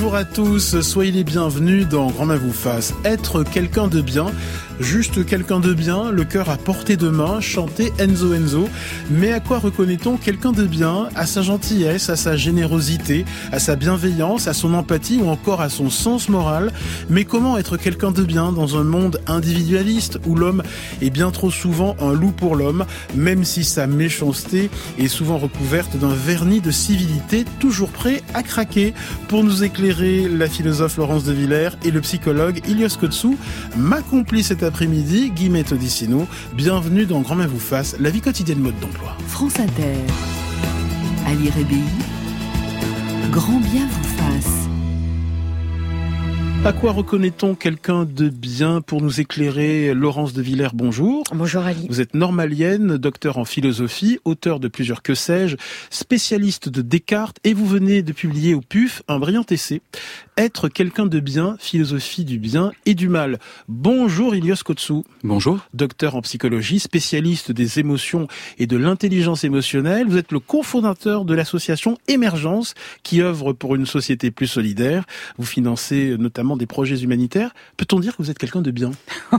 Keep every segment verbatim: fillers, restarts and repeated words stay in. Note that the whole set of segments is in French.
Bonjour à tous, soyez les bienvenus dans Grand Main vous fasse. Être quelqu'un de bien, juste quelqu'un de bien, le cœur à portée de main, chanter Enzo Enzo. Mais à quoi reconnaît-on quelqu'un de bien? À sa gentillesse, à sa générosité, à sa bienveillance, à son empathie ou encore à son sens moral. Mais comment être quelqu'un de bien dans un monde individualiste où l'homme est bien trop souvent un loup pour l'homme, même si sa méchanceté est souvent recouverte d'un vernis de civilité, toujours prêt à craquer? Pour nous éclairer, la philosophe Laurence de Villers et le psychologue Ilios Kotsou, ma complice cet après-midi, Guillemette Odissino. Bienvenue dans Grand Main vous fasse, la vie quotidienne mode d'emploi. France Inter, Ali Rébéi, Grand bien vous fasse. À quoi reconnaît-on quelqu'un de bien? Pour nous éclairer, Laurence de Villers, bonjour. Bonjour Ali. Vous êtes normalienne, docteur en philosophie, auteur de plusieurs que sais-je, spécialiste de Descartes, et vous venez de publier au P U F un brillant essai. Être quelqu'un de bien, philosophie du bien et du mal. Bonjour Ilios Kotsou. Bonjour. Docteur en psychologie, spécialiste des émotions et de l'intelligence émotionnelle. Vous êtes le cofondateur de l'association Émergence, qui œuvre pour une société plus solidaire. Vous financez notamment des projets humanitaires. Peut-on dire que vous êtes quelqu'un de bien?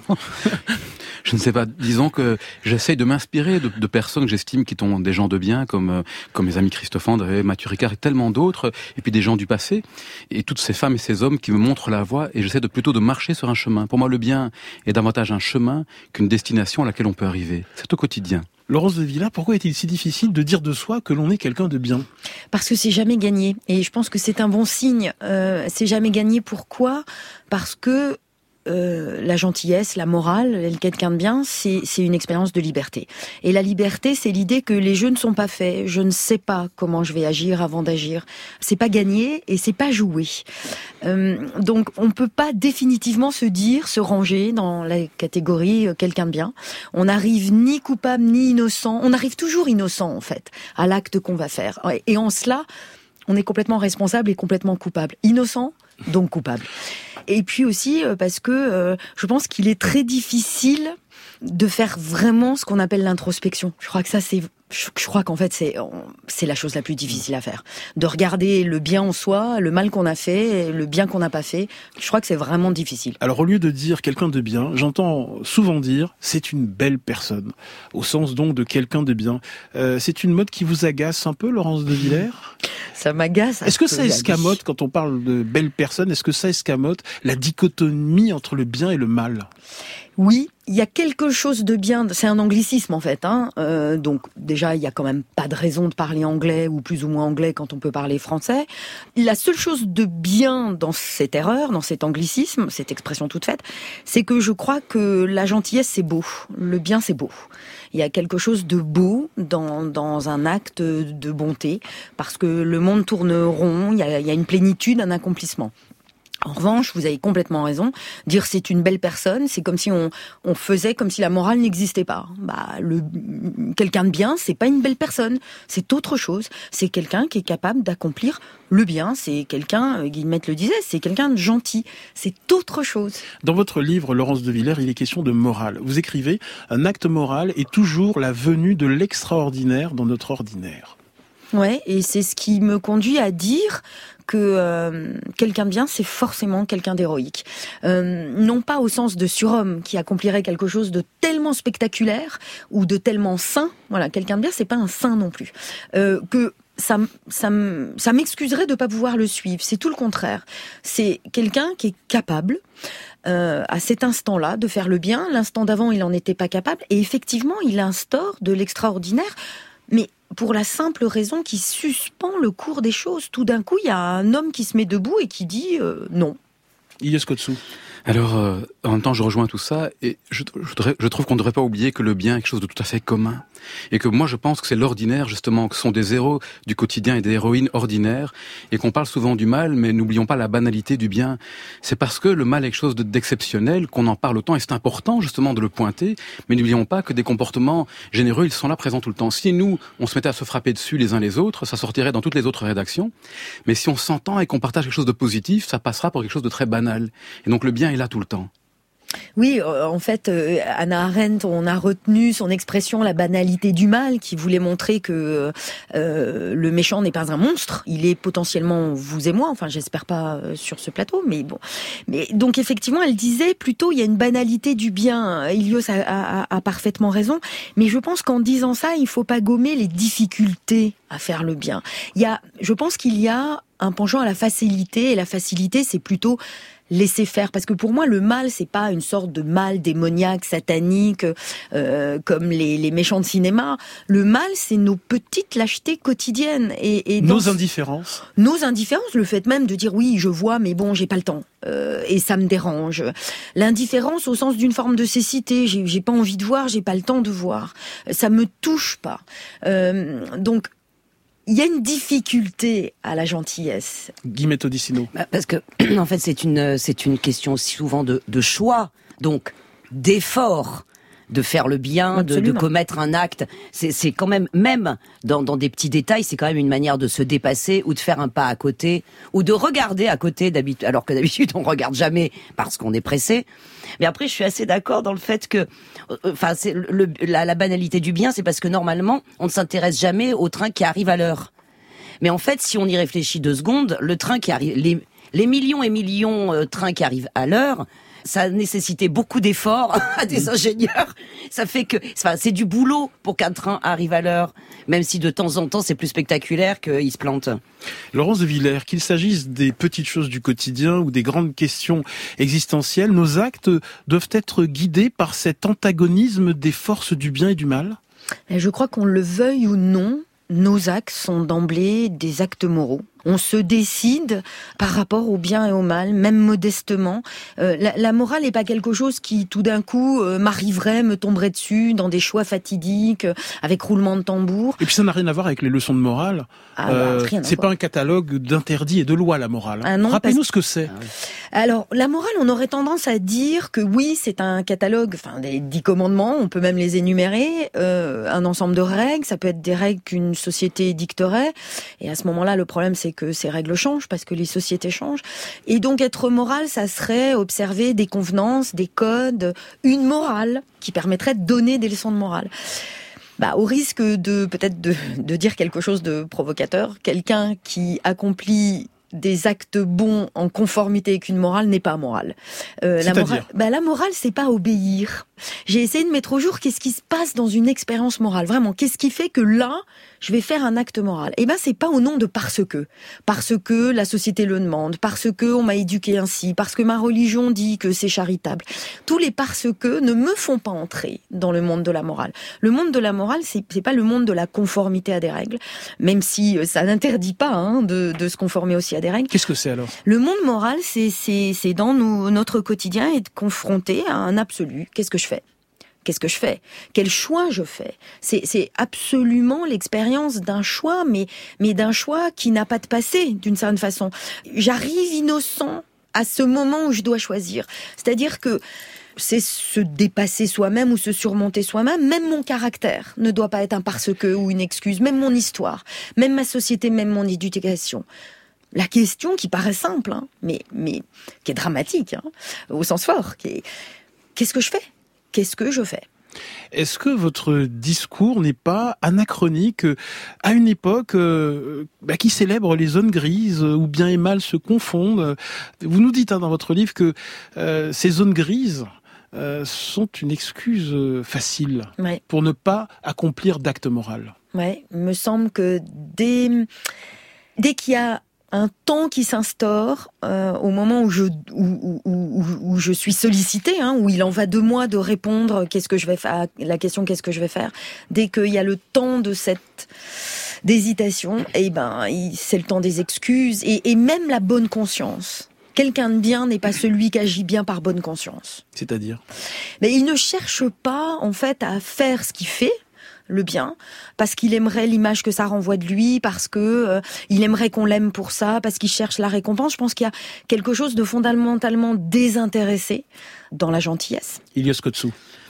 Je ne sais pas. Disons que j'essaye de m'inspirer de, de personnes que j'estime qui sont des gens de bien, comme euh, comme mes amis Christophe André, Mathieu Ricard et tellement d'autres, et puis des gens du passé, et toutes ces femmes et ces hommes qui me montrent la voie, et j'essaie de plutôt de marcher sur un chemin. Pour moi, le bien est davantage un chemin qu'une destination à laquelle on peut arriver. C'est au quotidien. Laurence de Villers, pourquoi est-il si difficile de dire de soi que l'on est quelqu'un de bien? Parce que c'est jamais gagné. Et je pense que c'est un bon signe. Euh, c'est jamais gagné. Pourquoi? Parce que Euh, la gentillesse, la morale, quelqu'un de bien, c'est, c'est une expérience de liberté. Et la liberté, c'est l'idée que les jeux ne sont pas faits. Je ne sais pas comment je vais agir avant d'agir. C'est pas gagné et c'est pas joué. Euh, donc, on peut pas définitivement se dire, se ranger dans la catégorie euh, quelqu'un de bien. On n'arrive ni coupable ni innocent. On arrive toujours innocent, en fait, à l'acte qu'on va faire. Et en cela, on est complètement responsable et complètement coupable. Innocent, donc coupable. Et puis aussi parce que euh, je pense qu'il est très difficile de faire vraiment ce qu'on appelle l'introspection. Je crois que ça, c'est, je, je crois qu'en fait, c'est, c'est la chose la plus difficile à faire. De regarder le bien en soi, le mal qu'on a fait, le bien qu'on n'a pas fait. Je crois que c'est vraiment difficile. Alors, au lieu de dire quelqu'un de bien, j'entends souvent dire c'est une belle personne. Au sens donc de quelqu'un de bien. Euh, c'est une mode qui vous agace un peu, Laurence de Villers? Ça m'agace. Est-ce que ça escamote, quand on parle de belle personne, est-ce que ça escamote la dichotomie entre le bien et le mal? Oui, il y a quelque chose de bien, c'est un anglicisme en fait, hein. Euh, donc déjà il y a quand même pas de raison de parler anglais ou plus ou moins anglais quand on peut parler français. La seule chose de bien dans cette erreur, dans cet anglicisme, cette expression toute faite, c'est que je crois que la gentillesse c'est beau, le bien c'est beau. Il y a quelque chose de beau dans, dans un acte de bonté, parce que le monde tourne rond, il y a, il y a une plénitude, un accomplissement. En revanche, vous avez complètement raison. Dire c'est une belle personne, c'est comme si on, on faisait comme si la morale n'existait pas. Bah, le, quelqu'un de bien, c'est pas une belle personne. C'est autre chose. C'est quelqu'un qui est capable d'accomplir le bien. C'est quelqu'un, Guillemette le disait, c'est quelqu'un de gentil. C'est autre chose. Dans votre livre, Laurence de Villers, il est question de morale. Vous écrivez, un acte moral est toujours la venue de l'extraordinaire dans notre ordinaire. Ouais, et c'est ce qui me conduit à dire que euh, quelqu'un de bien, c'est forcément quelqu'un d'héroïque. Euh, non pas au sens de surhomme qui accomplirait quelque chose de tellement spectaculaire ou de tellement saint. Voilà, quelqu'un de bien, c'est pas un saint non plus. Euh, que ça, ça, ça m'excuserait de pas pouvoir le suivre. C'est tout le contraire. C'est quelqu'un qui est capable, euh, à cet instant-là, de faire le bien. L'instant d'avant, il en était pas capable. Et effectivement, il instaure de l'extraordinaire. Mais pour la simple raison qu'il suspend le cours des choses. Tout d'un coup, il y a un homme qui se met debout et qui dit euh, non. Ilios Kotsou. Alors, euh, en même temps, je rejoins tout ça, et je, je, je trouve qu'on ne devrait pas oublier que le bien est quelque chose de tout à fait commun. Et que moi, je pense que c'est l'ordinaire, justement, que ce sont des héros du quotidien et des héroïnes ordinaires, et qu'on parle souvent du mal, mais n'oublions pas la banalité du bien. C'est parce que le mal est quelque chose de, d'exceptionnel qu'on en parle autant, et c'est important, justement, de le pointer, mais n'oublions pas que des comportements généreux, ils sont là présents tout le temps. Si nous, on se mettait à se frapper dessus les uns les autres, ça sortirait dans toutes les autres rédactions, mais si on s'entend et qu'on partage quelque chose de positif, ça passera pour quelque chose de très banal. Et donc le bien est là tout le temps. Oui, en fait, Hannah Arendt, on a retenu son expression, la banalité du mal, qui voulait montrer que euh, le méchant n'est pas un monstre, il est potentiellement vous et moi, enfin j'espère pas sur ce plateau, mais bon. Mais donc effectivement, elle disait plutôt il y a une banalité du bien. Ilios a, a, a parfaitement raison, mais je pense qu'en disant ça, il faut pas gommer les difficultés à faire le bien. Il y a, je pense qu'il y a un penchant à la facilité, et la facilité, c'est plutôt laisser faire, parce que pour moi le mal c'est pas une sorte de mal démoniaque, satanique, euh, comme les, les méchants de cinéma. Le mal c'est nos petites lâchetés quotidiennes et, et nos dans, indifférences. Nos indifférences, le fait même de dire oui je vois mais bon j'ai pas le temps euh, et ça me dérange. L'indifférence au sens d'une forme de cécité, j'ai, j'ai pas envie de voir, j'ai pas le temps de voir, ça me touche pas. Euh, donc il y a une difficulté à la gentillesse. Guillemette Odissino. Bah parce que, en fait, c'est une, c'est une question aussi souvent de, de choix, donc d'effort, de faire le bien, de, de commettre un acte. C'est, c'est quand même, même dans, dans des petits détails, c'est quand même une manière de se dépasser ou de faire un pas à côté ou de regarder à côté d'habitude, alors que d'habitude on regarde jamais parce qu'on est pressé. Mais après, je suis assez d'accord dans le fait que, enfin, c'est le, la, la banalité du bien, c'est parce que normalement, on ne s'intéresse jamais au train qui arrive à l'heure. Mais en fait, si on y réfléchit deux secondes, le train qui arrive, les, les millions et millions de trains qui arrivent à l'heure, ça a nécessité beaucoup d'efforts à des ingénieurs. Ça fait que, enfin, c'est du boulot pour qu'un train arrive à l'heure, même si de temps en temps c'est plus spectaculaire qu'il se plante. Laurence de Villers, qu'il s'agisse des petites choses du quotidien ou des grandes questions existentielles, nos actes doivent être guidés par cet antagonisme des forces du bien et du mal ? Je crois qu'on le veuille ou non, nos actes sont d'emblée des actes moraux. On se décide par rapport au bien et au mal, même modestement. Euh, la, la morale n'est pas quelque chose qui, tout d'un coup, euh, m'arriverait, me tomberait dessus dans des choix fatidiques, euh, avec roulement de tambour. Et puis ça n'a rien à voir avec les leçons de morale. Ah, euh, bah, rien à c'est voir. pas un catalogue d'interdits et de lois, la morale. Ah non, Rappelez-nous parce... ce que c'est. Ah oui. Alors, la morale, on aurait tendance à dire que oui, c'est un catalogue, enfin, des dix commandements, on peut même les énumérer, euh, un ensemble de règles, ça peut être des règles qu'une société dicterait. Et à ce moment-là, le problème, c'est que ces règles changent parce que les sociétés changent. Et donc être moral, ça serait observer des convenances, des codes, une morale qui permettrait de donner des leçons de morale. Bah, au risque de peut-être de, de dire quelque chose de provocateur, quelqu'un qui accomplit des actes bons en conformité avec une morale n'est pas moral. Euh, la morale, bah, la morale, c'est pas obéir. J'ai essayé de mettre au jour qu'est-ce qui se passe dans une expérience morale. Vraiment, qu'est-ce qui fait que là, je vais faire un acte moral. Eh ben, c'est pas au nom de parce que. Parce que la société le demande, parce que on m'a éduqué ainsi, parce que ma religion dit que c'est charitable. Tous les parce que ne me font pas entrer dans le monde de la morale. Le monde de la morale, c'est, c'est pas le monde de la conformité à des règles, même si ça n'interdit pas hein, de, de se conformer aussi à des règles. Qu'est-ce que c'est alors ? Le monde moral, c'est, c'est, c'est dans nos, notre quotidien être confronté à un absolu. Qu'est-ce que je fais ? Qu'est-ce que je fais ? Quel choix je fais ? C'est, c'est absolument l'expérience d'un choix, mais, mais d'un choix qui n'a pas de passé, d'une certaine façon. J'arrive innocent à ce moment où je dois choisir. C'est-à-dire que c'est se dépasser soi-même ou se surmonter soi-même. Même mon caractère ne doit pas être un parce que ou une excuse. Même mon histoire, même ma société, même mon éducation. La question qui paraît simple, hein, mais, mais qui est dramatique, hein, au sens fort, qui est qu'est-ce que je fais ? Qu'est-ce que je fais ? Est-ce que votre discours n'est pas anachronique à une époque euh, bah, qui célèbre les zones grises où bien et mal se confondent ? Vous nous dites hein, dans votre livre que euh, ces zones grises euh, sont une excuse facile ouais. pour ne pas accomplir d'actes moraux. Ouais, il me semble que dès, dès qu'il y a un temps qui s'instaure euh, au moment où je où, où, où, où je suis sollicitée, hein, où il en va de moi de répondre qu'est-ce que je vais faire, la question qu'est-ce que je vais faire. Dès qu'il y a le temps de cette d'hésitation, et ben c'est le temps des excuses et, et même la bonne conscience. Quelqu'un de bien n'est pas celui qui agit bien par bonne conscience. C'est-à-dire ? Mais il ne cherche pas en fait à faire ce qu'il fait. Le bien, parce qu'il aimerait l'image que ça renvoie de lui, parce que euh, il aimerait qu'on l'aime pour ça, parce qu'il cherche la récompense. Je pense qu'il y a quelque chose de fondamentalement désintéressé dans la gentillesse. Ilios Kotsou.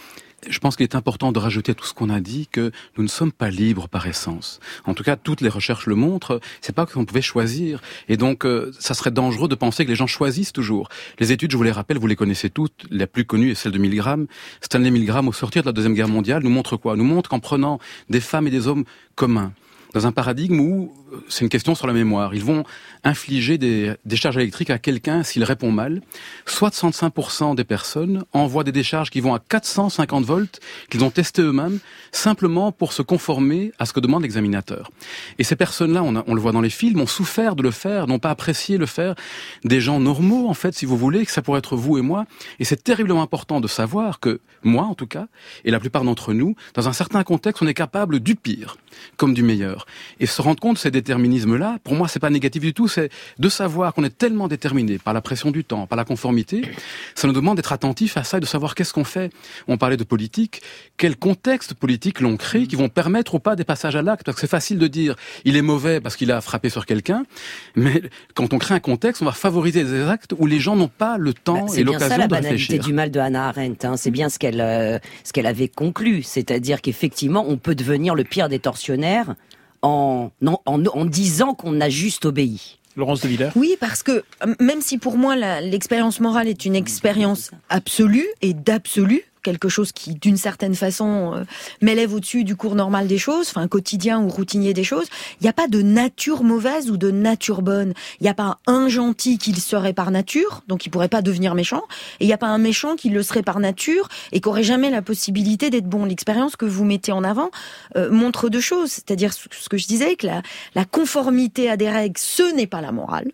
je pense qu'il est important de rajouter à tout ce qu'on a dit que nous ne sommes pas libres par essence. En tout cas, toutes les recherches le montrent. C'est pas qu'on pouvait choisir. Et donc, euh, ça serait dangereux de penser que les gens choisissent toujours. Les études, je vous les rappelle, vous les connaissez toutes. La plus connue est celle de Milgram. Stanley Milgram, au sortir de la Deuxième Guerre mondiale, nous montre quoi? Nous montre qu'en prenant des femmes et des hommes communs, dans un paradigme où c'est une question sur la mémoire. Ils vont infliger des décharges électriques à quelqu'un s'il répond mal. soixante-cinq pour cent des personnes envoient des décharges qui vont à quatre cent cinquante volts, qu'ils ont testé eux-mêmes, simplement pour se conformer à ce que demande l'examinateur. Et ces personnes-là, on, a, on le voit dans les films, ont souffert de le faire, n'ont pas apprécié le faire. Des gens normaux, en fait, si vous voulez, que ça pourrait être vous et moi. Et c'est terriblement important de savoir que, moi en tout cas, et la plupart d'entre nous, dans un certain contexte, on est capable du pire, comme du meilleur. Et se rendre compte de ces déterminismes-là, pour moi, c'est pas négatif du tout, c'est de savoir qu'on est tellement déterminé par la pression du temps, par la conformité, ça nous demande d'être attentif à ça et de savoir qu'est-ce qu'on fait. On parlait de politique, quel contexte politique l'on crée qui vont permettre ou pas des passages à l'acte, parce que c'est facile de dire il est mauvais parce qu'il a frappé sur quelqu'un, mais quand on crée un contexte, on va favoriser des actes où les gens n'ont pas le temps bah, et l'occasion de réfléchir. C'est bien ça la banalité du mal de Hannah Arendt, hein. C'est bien ce qu'elle euh, ce qu'elle avait conclu, c'est-à-dire qu'effectivement, on peut devenir le pire des tortionnaires en, en, en, en disant qu'on a juste obéi. Laurence de Villers. Oui, parce que même si pour moi la, l'expérience morale est une expérience absolue et d'absolu, quelque chose qui, d'une certaine façon, euh, m'élève au-dessus du cours normal des choses, enfin quotidien ou routinier des choses, il n'y a pas de nature mauvaise ou de nature bonne. Il n'y a pas un gentil qui le serait par nature, donc il pourrait pas devenir méchant, et il n'y a pas un méchant qui le serait par nature et qui aurait jamais la possibilité d'être bon. L'expérience que vous mettez en avant euh, montre deux choses, c'est-à-dire ce que je disais, que la, la conformité à des règles, ce n'est pas la morale,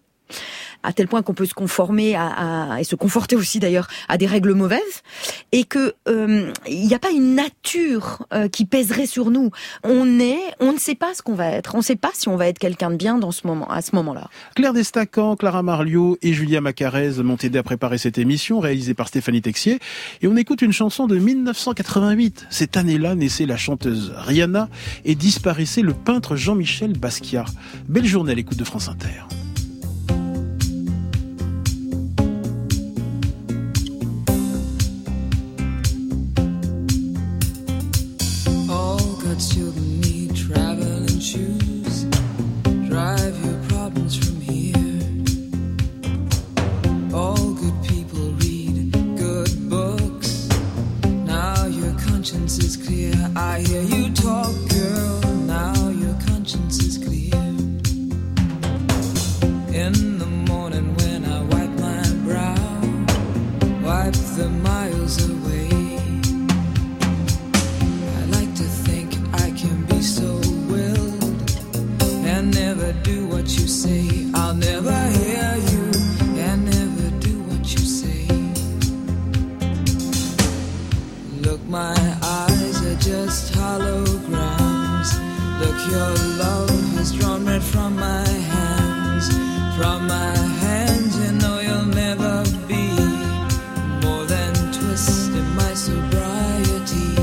à tel point qu'on peut se conformer à, à et se conforter aussi d'ailleurs à des règles mauvaises, et que euh, il n'y a pas une nature euh, qui pèserait sur nous. On est, on ne sait pas ce qu'on va être, on ne sait pas si on va être quelqu'un de bien dans ce moment, à ce moment-là. Claire Destacan, Clara Marliot et Julia Macarez m'ont aidé à préparer cette émission réalisée par Stéphanie Texier, et on écoute une chanson de mille neuf cent quatre-vingt-huit. Cette année-là naissait la chanteuse Rihanna et disparaissait le peintre Jean-Michel Basquiat. Belle journée à l'écoute de France Inter. Children need traveling shoes. Drive your problems from here. All good people read good books. Now your conscience is clear. I hear you talk, girl. Now your conscience is clear. In the morning when I wipe my brow, wipe the miles away. So willed and never do what you say. I'll never hear you and never do what you say. Look, my eyes are just holograms. Look, your love has drawn red from my hands. From my hands, you know you'll never be more than twist in my sobriety.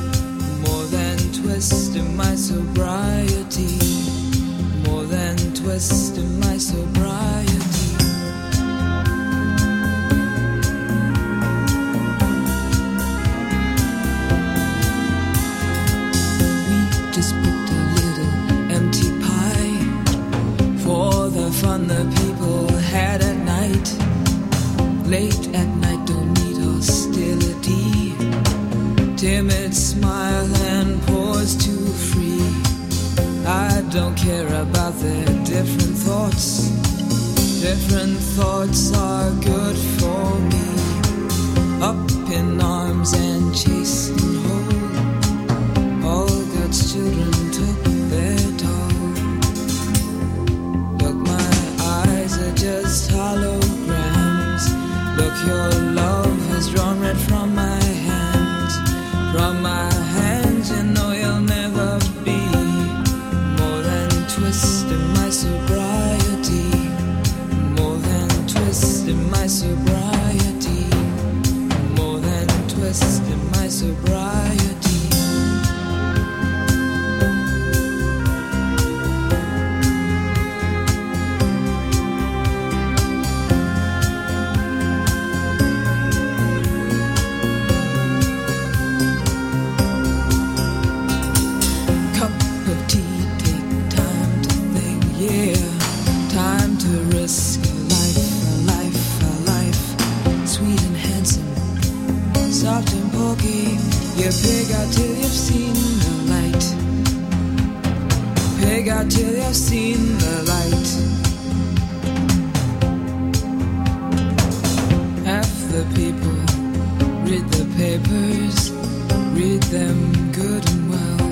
Twist in my sobriety, more than twist in my sobriety. We just booked a little empty pie for the fun the people had at night. Late at night, don't need hostility. Timid smile and pause too free. I don't care about their different thoughts. Different thoughts are good for me. Up in arms and chased and whole. All God's children took their toll. Look, my eyes are just holograms. Look, your love has drawn red from my hands. From my hands, you know you'll never be more than twist in my sobriety. More than twist in my sobriety. More than twist in my sobriety. smoky. You pig out till you've seen the light. Pig out till you've seen the light. Half the people read the papers, read them good and well.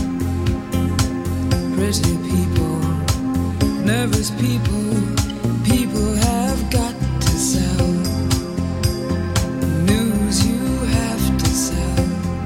Pretty people, nervous people, people have got to sell. News you have to sell.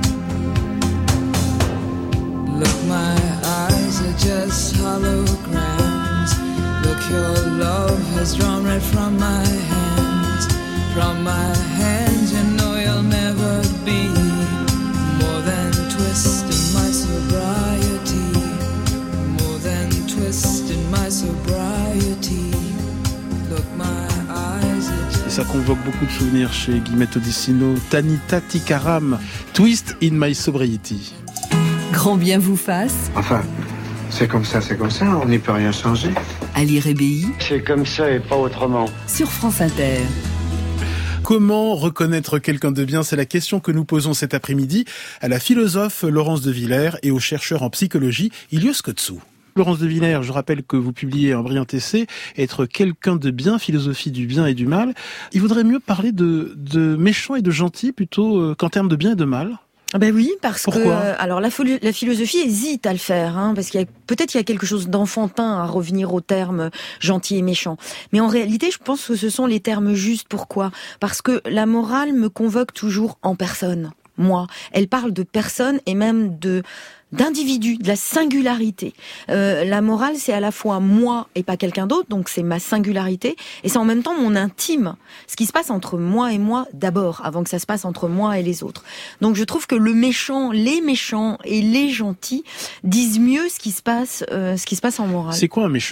Look, my eyes are just holograms. Look, your love has drawn right from my hands. From my hands, you know you'll never be more than twist in my sobriety. More than twist in my sobriety. Look, my eyes are just... Et ça convoque beaucoup de souvenirs chez Guillemette Odissino. Tanita Tikaram, Twist in my sobriety. Grand bien vous fasse. Enfin, c'est comme ça, c'est comme ça, on n'y peut rien changer. Ali Rébéi. C'est comme ça et pas autrement. Sur France Inter. Comment reconnaître quelqu'un de bien? C'est la question que nous posons cet après-midi à la philosophe Laurence de Villers et au chercheur en psychologie Ilios Kotsou. Laurence de Villers, je rappelle que vous publiez un brillant essai, Être quelqu'un de bien, philosophie du bien et du mal. Il vaudrait mieux parler de, de méchant et de gentil plutôt qu'en termes de bien et de mal? Ben oui, parce Pourquoi que euh, alors la, fo- la philosophie hésite à le faire, hein, parce qu'il y a peut-être il y a quelque chose d'enfantin à revenir aux termes gentil et méchant. Mais en réalité, je pense que ce sont les termes justes. Pourquoi ? Parce que la morale me convoque toujours en personne. Moi, elle parle de personne et même de d'individu, de la singularité. Euh, la morale, c'est à la fois moi et pas quelqu'un d'autre, donc c'est ma singularité, et c'est en même temps mon intime, ce qui se passe entre moi et moi d'abord, avant que ça se passe entre moi et les autres. Donc je trouve que le méchant, les méchants et les gentils disent mieux ce qui se passe, euh, ce qui se passe en morale. C'est quoi un méchant ?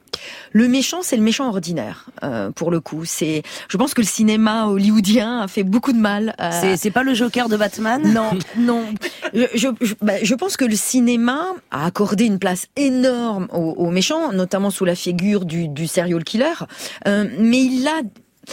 Le méchant, c'est le méchant ordinaire, euh, pour le coup. C'est, je pense que le cinéma hollywoodien a fait beaucoup de mal. À... C'est, c'est pas le Joker de Batman ? Non, non. Je, je, je, bah, je pense que le cinéma a accordé une place énorme aux, aux méchants, notamment sous la figure du, du serial killer. Euh, mais il a...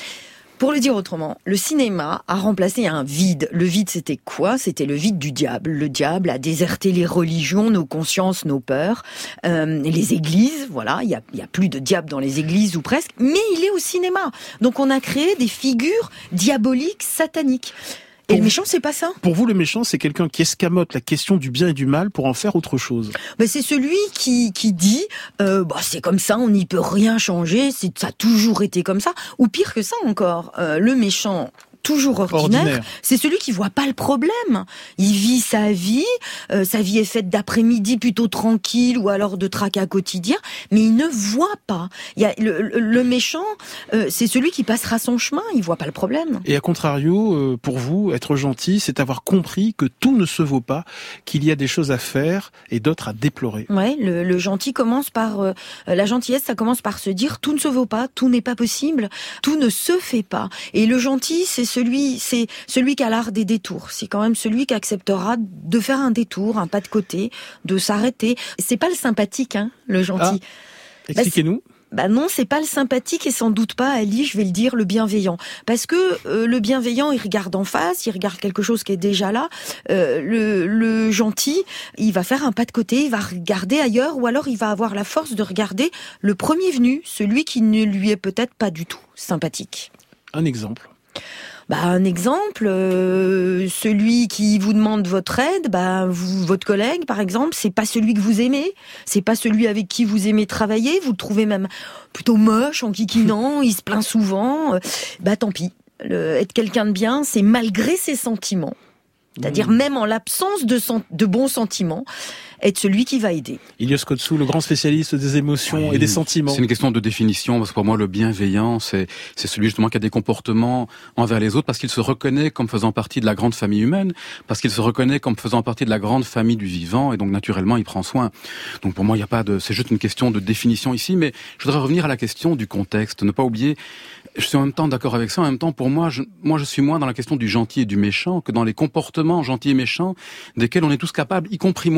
Pour le dire autrement, le cinéma a remplacé un vide. Le vide, c'était quoi ? C'était le vide du diable. Le diable a déserté les religions, nos consciences, nos peurs, euh, les églises. Voilà, il y a, il y a plus de diable dans les églises ou presque, mais il est au cinéma. Donc on a créé des figures diaboliques, sataniques. Et le méchant, c'est pas ça. Pour vous, le méchant, c'est quelqu'un qui escamote la question du bien et du mal pour en faire autre chose. Ben, c'est celui qui qui dit euh, bah, c'est comme ça, on n'y peut rien changer, c'est, ça a toujours été comme ça. Ou pire que ça encore, euh, le méchant... toujours ordinaire, ordinaire, c'est celui qui voit pas le problème. Il vit sa vie, euh, sa vie est faite d'après-midi plutôt tranquille ou alors de tracas quotidiens, mais il ne voit pas. Il y a le, le, le méchant, euh, c'est celui qui passera son chemin, il voit pas le problème. Et à contrario, euh, pour vous, être gentil, c'est avoir compris que tout ne se vaut pas, qu'il y a des choses à faire et d'autres à déplorer. Ouais, le, le gentil commence par euh, la gentillesse, ça commence par se dire tout ne se vaut pas, tout n'est pas possible, tout ne se fait pas. Et le gentil, c'est celui, c'est celui qui a l'art des détours. C'est quand même celui qui acceptera de faire un détour, un pas de côté, de s'arrêter. C'est pas le sympathique, hein, le gentil. Ah, expliquez-nous. Bah non, c'est pas le sympathique et sans doute pas, Ali, je vais le dire, le bienveillant. Parce que euh, le bienveillant, il regarde en face, il regarde quelque chose qui est déjà là. Euh, le, le gentil, il va faire un pas de côté, il va regarder ailleurs, ou alors il va avoir la force de regarder le premier venu, celui qui ne lui est peut-être pas du tout sympathique. Un exemple. Bah, un exemple, euh, celui qui vous demande votre aide, bah, vous, votre collègue, par exemple, c'est pas celui que vous aimez, c'est pas celui avec qui vous aimez travailler, vous le trouvez même plutôt moche, en kikinant, il se plaint souvent, euh, bah, tant pis. Le, être quelqu'un de bien, c'est malgré ses sentiments. C'est-à-dire, mmh. même en l'absence de, sen- de bons sentiments, être celui qui va aider. Ilios Kotsou, le grand spécialiste des émotions oui, et des sentiments. C'est une question de définition, parce que pour moi, le bienveillant, c'est, c'est celui justement qui a des comportements envers les autres, parce qu'il se reconnaît comme faisant partie de la grande famille humaine, parce qu'il se reconnaît comme faisant partie de la grande famille du vivant, et donc naturellement, il prend soin. Donc pour moi, il n'y a pas de, c'est juste une question de définition ici, mais je voudrais revenir à la question du contexte, ne pas oublier, je suis en même temps d'accord avec ça, en même temps, pour moi, je, moi, je suis moins dans la question du gentil et du méchant que dans les comportements gentils et méchants, desquels on est tous capables, y compris moi en premier.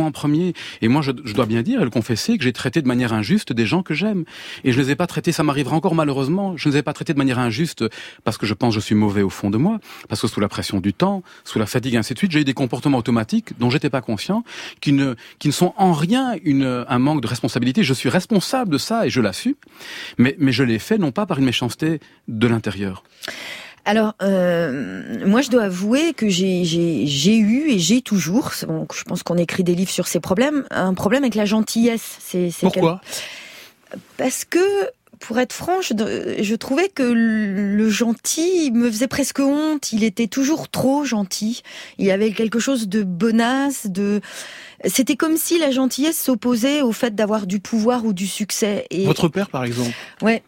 donné. Et moi, je, je dois bien dire et le confesser que j'ai traité de manière injuste des gens que j'aime. Et je ne les ai pas traités, ça m'arrivera encore malheureusement, je ne les ai pas traités de manière injuste parce que je pense que je suis mauvais au fond de moi, parce que sous la pression du temps, sous la fatigue, ainsi de suite, j'ai eu des comportements automatiques dont j'étais pas conscient, qui ne, qui ne sont en rien une, un manque de responsabilité. Je suis responsable de ça et je l'assume. Mais, mais je l'ai fait non pas par une méchanceté de l'intérieur. Alors, euh, moi, je dois avouer que j'ai, j'ai, j'ai eu et j'ai toujours, bon, je pense qu'on écrit des livres sur ces problèmes, un problème avec la gentillesse. C'est, c'est Pourquoi ? quel... Parce que, pour être franche, je trouvais que le gentil me faisait presque honte. Il était toujours trop gentil. Il y avait quelque chose de bonasse, de... C'était comme si la gentillesse s'opposait au fait d'avoir du pouvoir ou du succès. Et... Votre père, par exemple ? Ouais.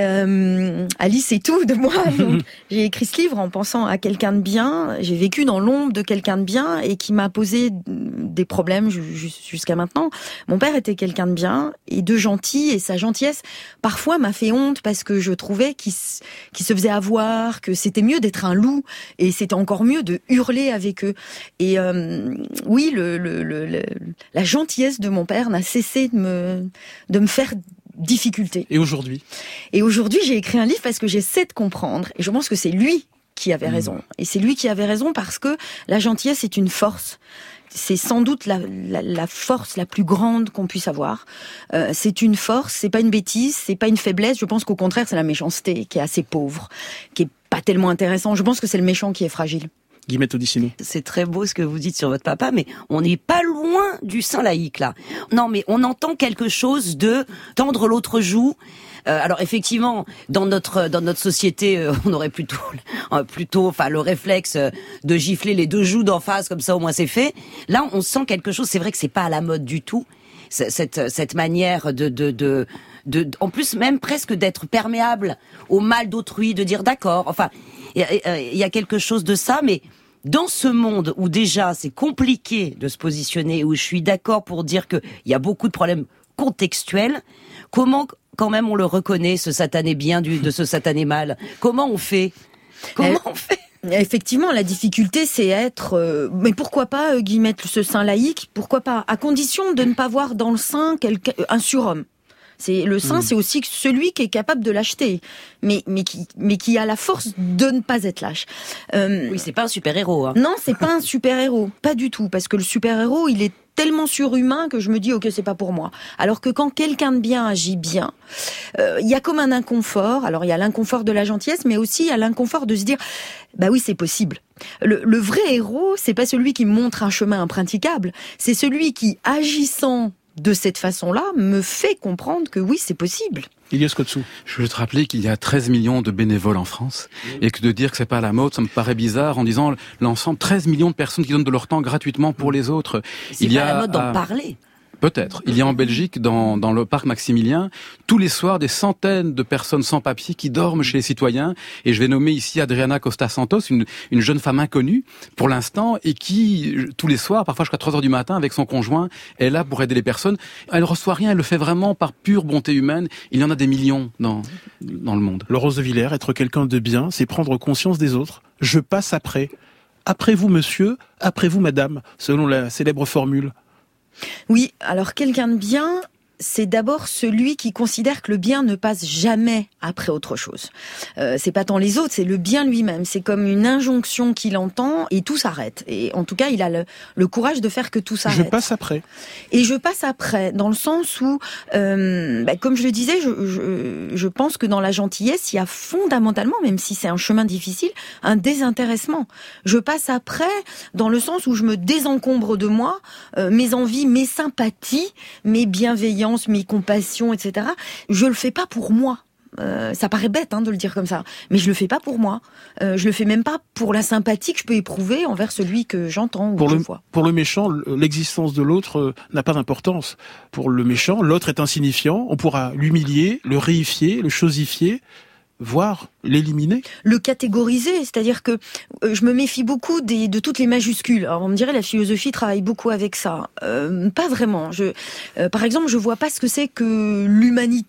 Euh, Alice est tout de moi. Donc, j'ai écrit ce livre en pensant à quelqu'un de bien. J'ai vécu dans l'ombre de quelqu'un de bien et qui m'a posé des problèmes jusqu'à maintenant. Mon père était quelqu'un de bien et de gentil, et sa gentillesse parfois m'a fait honte parce que je trouvais qu'il, qu'il se faisait avoir, que c'était mieux d'être un loup et c'était encore mieux de hurler avec eux. Et euh, oui, le, le, le, le, la gentillesse de mon père n'a cessé de me, de me faire difficulté. Et aujourd'hui ? Et aujourd'hui, j'ai écrit un livre parce que j'essaie de comprendre. Et je pense que c'est lui qui avait raison. Et c'est lui qui avait raison parce que la gentillesse est une force. C'est sans doute la, la, la force la plus grande qu'on puisse avoir. Euh, c'est une force, c'est pas une bêtise, c'est pas une faiblesse. Je pense qu'au contraire, c'est la méchanceté qui est assez pauvre, qui est pas tellement intéressant. Je pense que c'est le méchant qui est fragile. Guillemette Odissino. C'est très beau ce que vous dites sur votre papa, mais on n'est pas loin du saint laïque, là. Non, mais on entend quelque chose de tendre l'autre joue. Euh, alors effectivement, dans notre dans notre société, euh, on aurait plutôt euh, plutôt, enfin, le réflexe de gifler les deux joues d'en face, comme ça au moins c'est fait. Là, on sent quelque chose. C'est vrai que c'est pas à la mode du tout. Cette cette manière de de de de, en plus même presque d'être perméable au mal d'autrui, de dire d'accord. Enfin, il y, y a quelque chose de ça, mais dans ce monde où déjà c'est compliqué de se positionner, où je suis d'accord pour dire que il y a beaucoup de problèmes contextuels, comment quand même on le reconnaît, ce satané bien du, de ce satané mal? Comment on fait? Comment on fait? Effectivement, la difficulté, c'est être... Euh, mais pourquoi pas, euh, Guillemette, ce saint laïque? Pourquoi pas? À condition de ne pas voir dans le saint quelqu'un, un surhomme. C'est le saint, mmh. c'est aussi celui qui est capable de l'acheter, mais mais qui mais qui a la force de ne pas être lâche. Euh, oui, c'est pas un super héros. Hein. Non, c'est pas un super héros, pas du tout, parce que le super héros, il est tellement surhumain que je me dis ok, c'est pas pour moi. Alors que quand quelqu'un de bien agit bien, il euh, y a comme un inconfort. Alors il y a l'inconfort de la gentillesse, mais aussi il y a l'inconfort de se dire bah oui, c'est possible. Le, le vrai héros, c'est pas celui qui montre un chemin impraticable, c'est celui qui, agissant de cette façon-là, me fait comprendre que oui, c'est possible. Ilias Kotsou. Je veux te rappeler qu'il y a treize millions de bénévoles en France, et que de dire que c'est pas à la mode, ça me paraît bizarre, en disant l'ensemble, treize millions de personnes qui donnent de leur temps gratuitement pour les autres. C'est Il pas y a, à la mode d'en à... parler. Peut-être. Il y a en Belgique, dans, dans le parc Maximilien, tous les soirs, des centaines de personnes sans papier qui dorment chez les citoyens. Et je vais nommer ici Adriana Costa Santos, une, une jeune femme inconnue pour l'instant, et qui, tous les soirs, parfois jusqu'à trois heures du matin, avec son conjoint, est là pour aider les personnes. Elle reçoit rien, elle le fait vraiment par pure bonté humaine. Il y en a des millions dans, dans le monde. Laurence de Villers, être quelqu'un de bien, c'est prendre conscience des autres. Je passe après. Après vous, monsieur, après vous, madame, selon la célèbre formule. Oui, alors quelqu'un de bien, c'est d'abord celui qui considère que le bien ne passe jamais après autre chose. Euh, c'est pas tant les autres, c'est le bien lui-même. C'est comme une injonction qu'il entend et tout s'arrête. Et en tout cas, il a le, le courage de faire que tout s'arrête. Je passe après. Et je passe après, dans le sens où, euh, bah, comme je le disais, je, je, je pense que dans la gentillesse, il y a fondamentalement, même si c'est un chemin difficile, un désintéressement. Je passe après dans le sens où je me désencombre de moi, euh, mes envies, mes sympathies, mes bienveillances, mes compassions, et cetera. Je le fais pas pour moi. Euh, ça paraît bête hein, de le dire comme ça, mais je le fais pas pour moi. Euh, je le fais même pas pour la sympathie que je peux éprouver envers celui que j'entends ou pour que le, je vois. Pour le méchant, l'existence de l'autre euh, n'a pas d'importance. Pour le méchant, l'autre est insignifiant. On pourra l'humilier, le réifier, le chosifier, voire l'éliminer. Le catégoriser, c'est-à-dire que euh, je me méfie beaucoup des, de toutes les majuscules. Alors on me dirait la philosophie travaille beaucoup avec ça. Euh, pas vraiment. Je, euh, par exemple, je vois pas ce que c'est que l'humanité.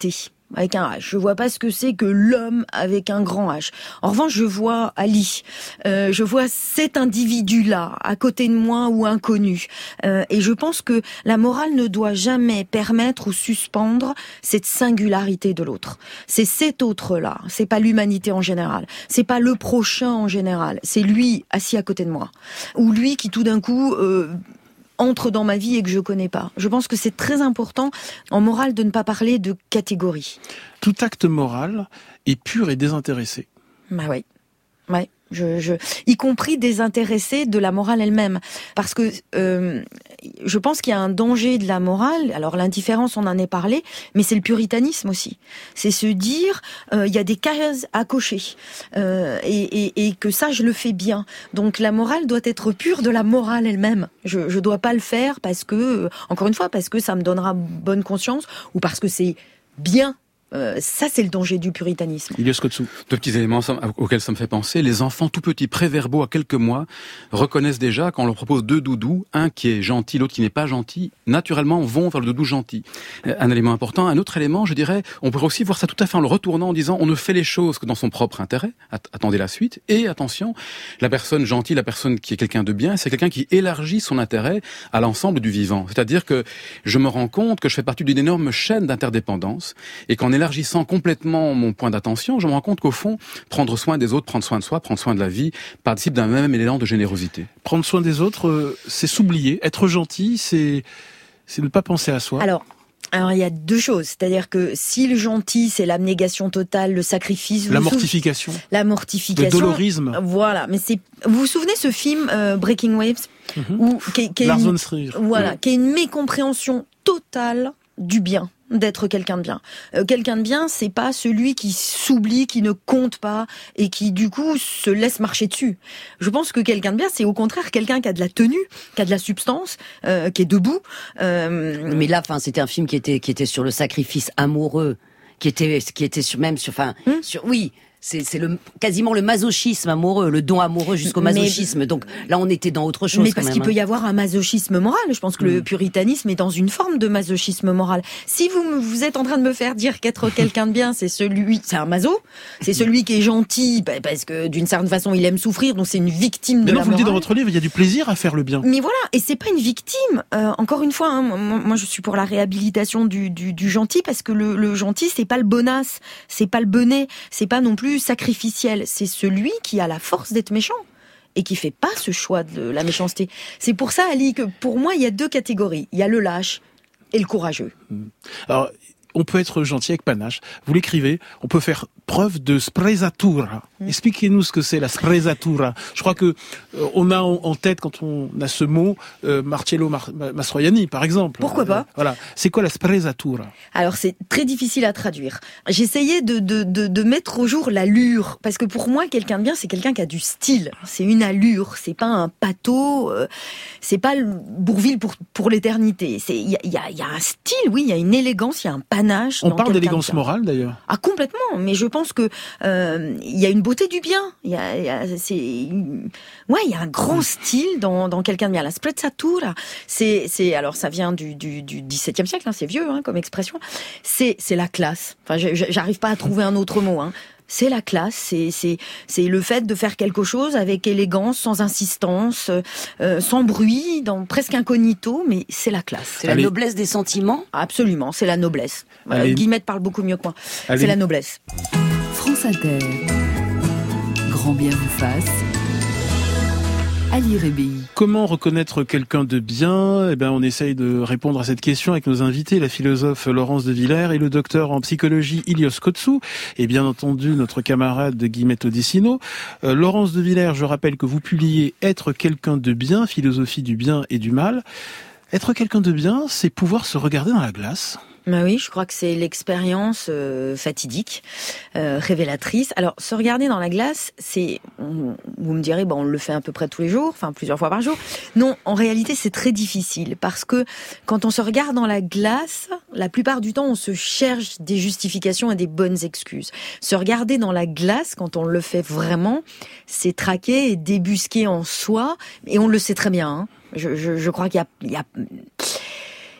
avec un H. Je vois pas ce que c'est que l'homme avec un grand H. En revanche, je vois Ali. Euh, je vois cet individu-là, à côté de moi ou inconnu. Euh, et je pense que la morale ne doit jamais permettre ou suspendre cette singularité de l'autre. C'est cet autre-là. C'est pas l'humanité en général. C'est pas le prochain en général. C'est lui assis à côté de moi. Ou lui qui tout d'un coup... Euh, entre dans ma vie et que je connais pas. Je pense que c'est très important en morale de ne pas parler de catégorie. Tout acte moral est pur et désintéressé. Bah oui. Ouais. Je, je, y compris désintéressé de la morale elle-même, parce que euh, je pense qu'il y a un danger de la morale. Alors l'indifférence, on en a parlé, mais c'est le puritanisme aussi. C'est se dire, euh, il y a des cases à cocher, euh, et, et, et que ça, je le fais bien. Donc la morale doit être pure de la morale elle-même. Je, je dois pas le faire parce que, encore une fois, parce que ça me donnera bonne conscience ou parce que c'est bien. Euh, ça, c'est le danger du puritanisme. Ilios Kotsou. Deux petits éléments auxquels ça me fait penser. Les enfants tout petits, préverbaux à quelques mois, reconnaissent déjà, quand on leur propose deux doudous, un qui est gentil, l'autre qui n'est pas gentil, naturellement vont vers le doudou gentil. Un élément important. Un autre élément, je dirais, on pourrait aussi voir ça tout à fait en le retournant, en disant on ne fait les choses que dans son propre intérêt. Attendez la suite. Et attention, la personne gentille, la personne qui est quelqu'un de bien, c'est quelqu'un qui élargit son intérêt à l'ensemble du vivant. C'est-à-dire que je me rends compte que je fais partie d'une énorme chaîne d'interdépendance et qu'en élargissant complètement mon point d'attention, je me rends compte qu'au fond, prendre soin des autres, prendre soin de soi, prendre soin de la vie, participe d'un même élan de générosité. Prendre soin des autres, euh, c'est s'oublier. Être gentil, c'est, c'est ne pas penser à soi. Alors, Alors il y a deux choses, c'est-à-dire que si le gentil c'est l'abnégation totale, le sacrifice, la mortification, sou... la mortification, le dolorisme, voilà. Mais c'est, vous vous souvenez ce film euh, Breaking Waves, mm-hmm. où qui, qui est Lars une... von Trier, voilà, ouais. qui est une mécompréhension totale du bien. D'être quelqu'un de bien. Euh, quelqu'un de bien, c'est pas celui qui s'oublie, qui ne compte pas et qui du coup se laisse marcher dessus. Je pense que quelqu'un de bien, c'est au contraire quelqu'un qui a de la tenue, qui a de la substance, euh, qui est debout. Euh... Mais là, enfin, c'était un film qui était qui était sur le sacrifice amoureux, qui était qui était sur même sur, enfin, hum sur oui. C'est, c'est le, quasiment le masochisme amoureux, le don amoureux jusqu'au masochisme. Mais, donc là, on était dans autre chose. Mais quand parce même, qu'il hein. peut y avoir un masochisme moral. Je pense que mmh. le puritanisme est dans une forme de masochisme moral. Si vous vous êtes en train de me faire dire qu'être quelqu'un de bien, c'est celui, c'est un maso, c'est celui qui est gentil, bah, parce que d'une certaine façon, il aime souffrir, donc c'est une victime de mais non, la vous morale. le dites dans votre livre, il y a du plaisir à faire le bien. Mais voilà, et c'est pas une victime. Euh, encore une fois, hein, moi, je suis pour la réhabilitation du, du, du gentil, parce que le, le gentil, c'est pas le bonasse, c'est pas le bonnet, c'est pas non plus sacrificiel. C'est celui qui a la force d'être méchant et qui fait pas ce choix de la méchanceté. C'est pour ça, Ali, que pour moi, il y a deux catégories. Il y a le lâche et le courageux. Alors, on peut être gentil avec panache. Vous l'écrivez, on peut faire preuve de sprezzatura. Mmh. Expliquez-nous ce que c'est la sprezzatura. Je crois que euh, on a en, en tête, quand on a ce mot, euh, Marcello Mar- Mastroianni, par exemple. Pourquoi euh, pas? Voilà. C'est quoi la sprezzatura? Alors, c'est très difficile à traduire. J'essayais de, de, de, de mettre au jour l'allure. Parce que pour moi, quelqu'un de bien, c'est quelqu'un qui a du style. C'est une allure. C'est pas un pâteau. Euh, c'est pas le Bourvil pour, pour l'éternité. C'est, il y a, y a, y a un style, oui. Il y a une élégance, il y a un panache. On parle d'élégance morale, d'ailleurs. Ah, complètement. Mais je pense que euh, il y a une beauté du bien. Il y a, y a c'est, ouais, il y a un grand style dans, dans quelqu'un de bien. La sprezzatura, c'est, c'est, alors ça vient du, du, du dix-septième siècle. Hein, c'est vieux, hein, comme expression. C'est, c'est la classe. Enfin, je, j'arrive pas à trouver un autre mot. Hein. C'est la classe, c'est c'est c'est le fait de faire quelque chose avec élégance, sans insistance, euh, sans bruit, dans presque incognito, mais c'est la classe. C'est Allez. La noblesse des sentiments. Absolument, c'est la noblesse. Euh, Guillemette parle beaucoup mieux que moi. Allez. C'est la noblesse. France Inter. Grand bien vous fasse. Ali Rébéi. Comment reconnaître quelqu'un de bien? Eh ben, on essaye de répondre à cette question avec nos invités, la philosophe Laurence de Villers et le docteur en psychologie Ilios Kotsou, et bien entendu notre camarade Guillemette Odissino. Euh, Laurence de Villers, je rappelle que vous publiez Être quelqu'un de bien, philosophie du bien et du mal. Être quelqu'un de bien, c'est pouvoir se regarder dans la glace. Bah oui, je crois que c'est l'expérience euh, fatidique, euh, révélatrice. Alors, se regarder dans la glace, c'est, on, vous me direz, bon, on le fait à peu près tous les jours, enfin plusieurs fois par jour. Non, en réalité, c'est très difficile parce que quand on se regarde dans la glace, la plupart du temps, on se cherche des justifications et des bonnes excuses. Se regarder dans la glace, quand on le fait vraiment, c'est traquer et débusquer en soi, et on le sait très bien. Hein. Je, je, je crois qu'il y a, il y a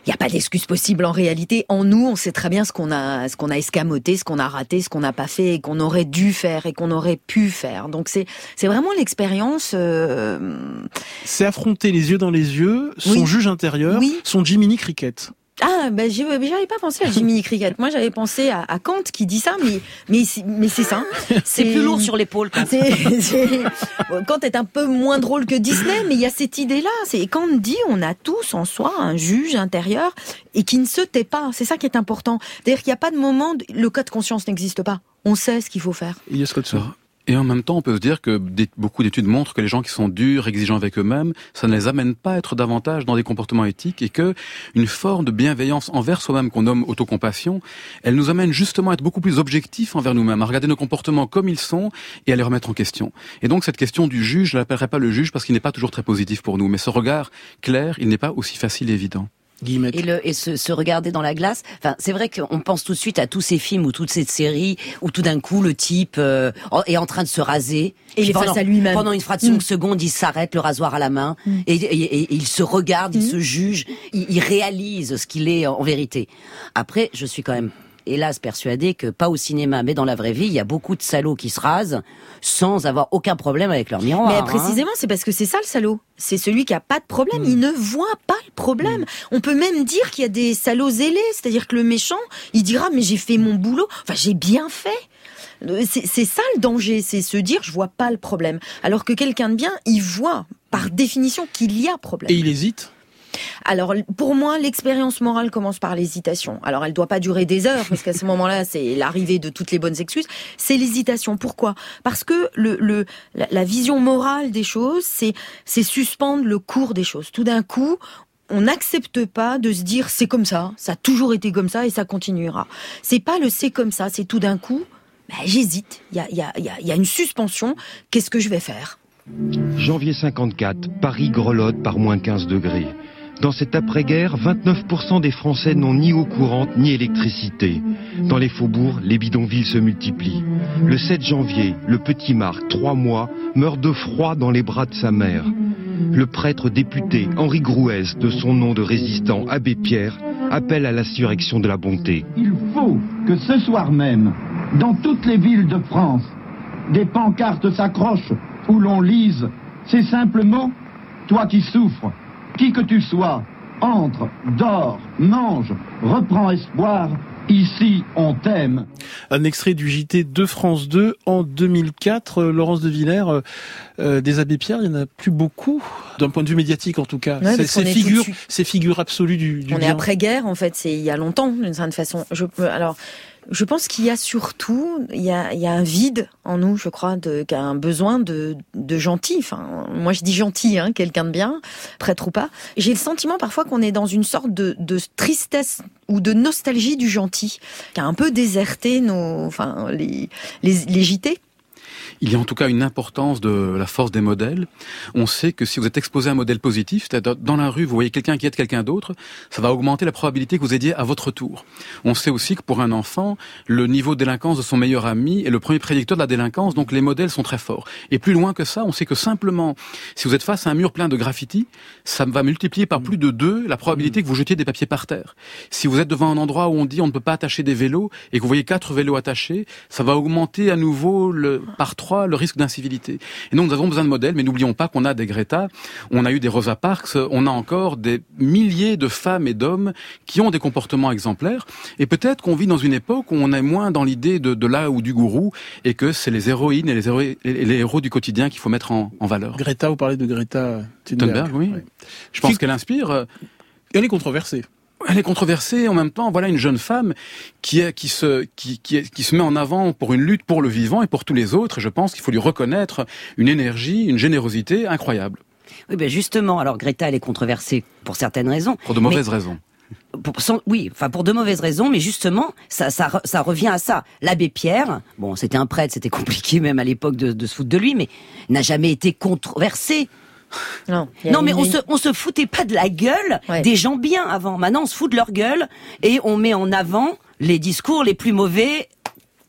Il n'y a pas d'excuse possible en réalité. En nous, on sait très bien ce qu'on a, ce qu'on a escamoté, ce qu'on a raté, ce qu'on n'a pas fait et qu'on aurait dû faire et qu'on aurait pu faire. Donc c'est, c'est vraiment l'expérience. Euh... C'est affronter les yeux dans les yeux son oui. juge intérieur, oui. son Jiminy Cricket. Ah, ben, j'avais pas pensé à Jiminy Cricket. Moi, j'avais pensé à, à Kant qui dit ça, mais, mais, mais c'est ça. C'est, c'est plus lourd sur l'épaule, Kant. C'est, c'est, Kant est un peu moins drôle que Disney, mais il y a cette idée-là. C'est, Kant dit, on a tous en soi un juge intérieur et qui ne se tait pas. C'est ça qui est important. C'est-à-dire qu'il n'y a pas de moment, de, le cas de conscience n'existe pas. On sait ce qu'il faut faire. Il y a ce code ça. Et en même temps, on peut se dire que des, beaucoup d'études montrent que les gens qui sont durs, exigeants avec eux-mêmes, ça ne les amène pas à être davantage dans des comportements éthiques et que une forme de bienveillance envers soi-même qu'on nomme autocompassion, elle nous amène justement à être beaucoup plus objectifs envers nous-mêmes, à regarder nos comportements comme ils sont et à les remettre en question. Et donc cette question du juge, je l'appellerai pas le juge parce qu'il n'est pas toujours très positif pour nous, mais ce regard clair, il n'est pas aussi facile et évident. Et, le, et se, se regarder dans la glace. Enfin, c'est vrai qu'on pense tout de suite à tous ces films ou toutes ces séries où tout d'un coup le type euh, est en train de se raser et il est face à lui-même. Pendant une fraction mmh. de seconde, il s'arrête, le rasoir à la main, mmh. et, et, et, et il se regarde, mmh. il se juge, il, il réalise ce qu'il est en, en vérité. Après, je suis quand même hélas persuadée que, pas au cinéma, mais dans la vraie vie, il y a beaucoup de salauds qui se rasent sans avoir aucun problème avec leur miroir. Mais précisément, hein. c'est parce que c'est ça le salaud. C'est celui qui a pas de problème. Mmh. Il ne voit pas le problème. Mmh. On peut même dire qu'il y a des salauds zélés. C'est-à-dire que le méchant, il dira, mais j'ai fait mon boulot. Enfin, j'ai bien fait. C'est, c'est ça le danger. C'est se dire, je vois pas le problème. Alors que quelqu'un de bien, il voit, par définition, qu'il y a problème. Et il hésite. Alors, pour moi, l'expérience morale commence par l'hésitation. Alors, elle doit pas durer des heures, parce qu'à ce moment-là, c'est l'arrivée de toutes les bonnes excuses. C'est l'hésitation. Pourquoi ? Parce que le, le, la, la vision morale des choses, c'est, c'est suspendre le cours des choses. Tout d'un coup, on n'accepte pas de se dire c'est comme ça, ça a toujours été comme ça et ça continuera. C'est pas le c'est comme ça, c'est tout d'un coup, ben, j'hésite. Il y a, il y a, il y a, il y a une suspension. Qu'est-ce que je vais faire ? Janvier cinquante-quatre, Paris grelotte par moins quinze degrés. Dans cette après-guerre, vingt-neuf pour cent des Français n'ont ni eau courante ni électricité. Dans les faubourgs, les bidonvilles se multiplient. Le sept janvier, le petit Marc, trois mois, meurt de froid dans les bras de sa mère. Le prêtre député Henri Grouès, de son nom de résistant Abbé Pierre, appelle à l'insurrection de la bonté. Il faut que ce soir même, dans toutes les villes de France, des pancartes s'accrochent où l'on lise ces simples mots : toi qui souffres, qui que tu sois, entre, dors, mange, reprends espoir, ici on t'aime. Un extrait du J T de France deux en deux mille quatre. Euh, Laurence de Villers, euh, euh, des Abbé Pierre, il n'y en a plus beaucoup, d'un point de vue médiatique en tout cas. Ouais, c'est, c'est, figure, c'est figure absolue du, du On bien. est après-guerre en fait, c'est il y a longtemps d'une certaine façon. Je, alors... Je pense qu'il y a surtout, il y a, il y a un vide en nous, je crois, de, qu'il y a un besoin de, de gentil. Enfin, moi je dis gentil, hein, quelqu'un de bien, prêtre ou pas. J'ai le sentiment parfois qu'on est dans une sorte de, de tristesse ou de nostalgie du gentil, qui a un peu déserté nos, enfin, les, les, les J T. Il y a en tout cas une importance de la force des modèles. On sait que si vous êtes exposé à un modèle positif, c'est-à-dire dans la rue, vous voyez quelqu'un qui aide quelqu'un d'autre, ça va augmenter la probabilité que vous aidiez à votre tour. On sait aussi que pour un enfant, le niveau de délinquance de son meilleur ami est le premier prédicteur de la délinquance, donc les modèles sont très forts. Et plus loin que ça, on sait que simplement, si vous êtes face à un mur plein de graffitis, ça va multiplier par plus de deux la probabilité que vous jetiez des papiers par terre. Si vous êtes devant un endroit où on dit on ne peut pas attacher des vélos et que vous voyez quatre vélos attachés, ça va augmenter à nouveau le, par trois le risque d'incivilité. Et donc nous avons besoin de modèles, mais n'oublions pas qu'on a des Greta, on a eu des Rosa Parks, on a encore des milliers de femmes et d'hommes qui ont des comportements exemplaires. Et peut-être qu'on vit dans une époque où on est moins dans l'idée de, de là ou du gourou, et que c'est les héroïnes et les héros, et les héros du quotidien qu'il faut mettre en, en valeur. Greta, vous parlez de Greta Thunberg. Thunberg, oui. Ouais. Je pense qui... qu'elle inspire. Elle est controversée. Elle est controversée, en même temps, voilà une jeune femme qui est, qui se, qui, qui, est, qui se met en avant pour une lutte pour le vivant et pour tous les autres. Et je pense qu'il faut lui reconnaître une énergie, une générosité incroyable. Oui, ben justement, alors Greta, elle est controversée pour certaines raisons. Pour de mauvaises mais... raisons. Pour, sans, oui, enfin pour de mauvaises raisons, mais justement, ça, ça, ça revient à ça. L'abbé Pierre, bon, c'était un prêtre, c'était compliqué même à l'époque de, de se foutre de lui, mais n'a jamais été controversé. Non, non mais on se, on se foutait pas de la gueule ouais. des gens bien avant. Maintenant, on se fout de leur gueule et on met en avant les discours les plus mauvais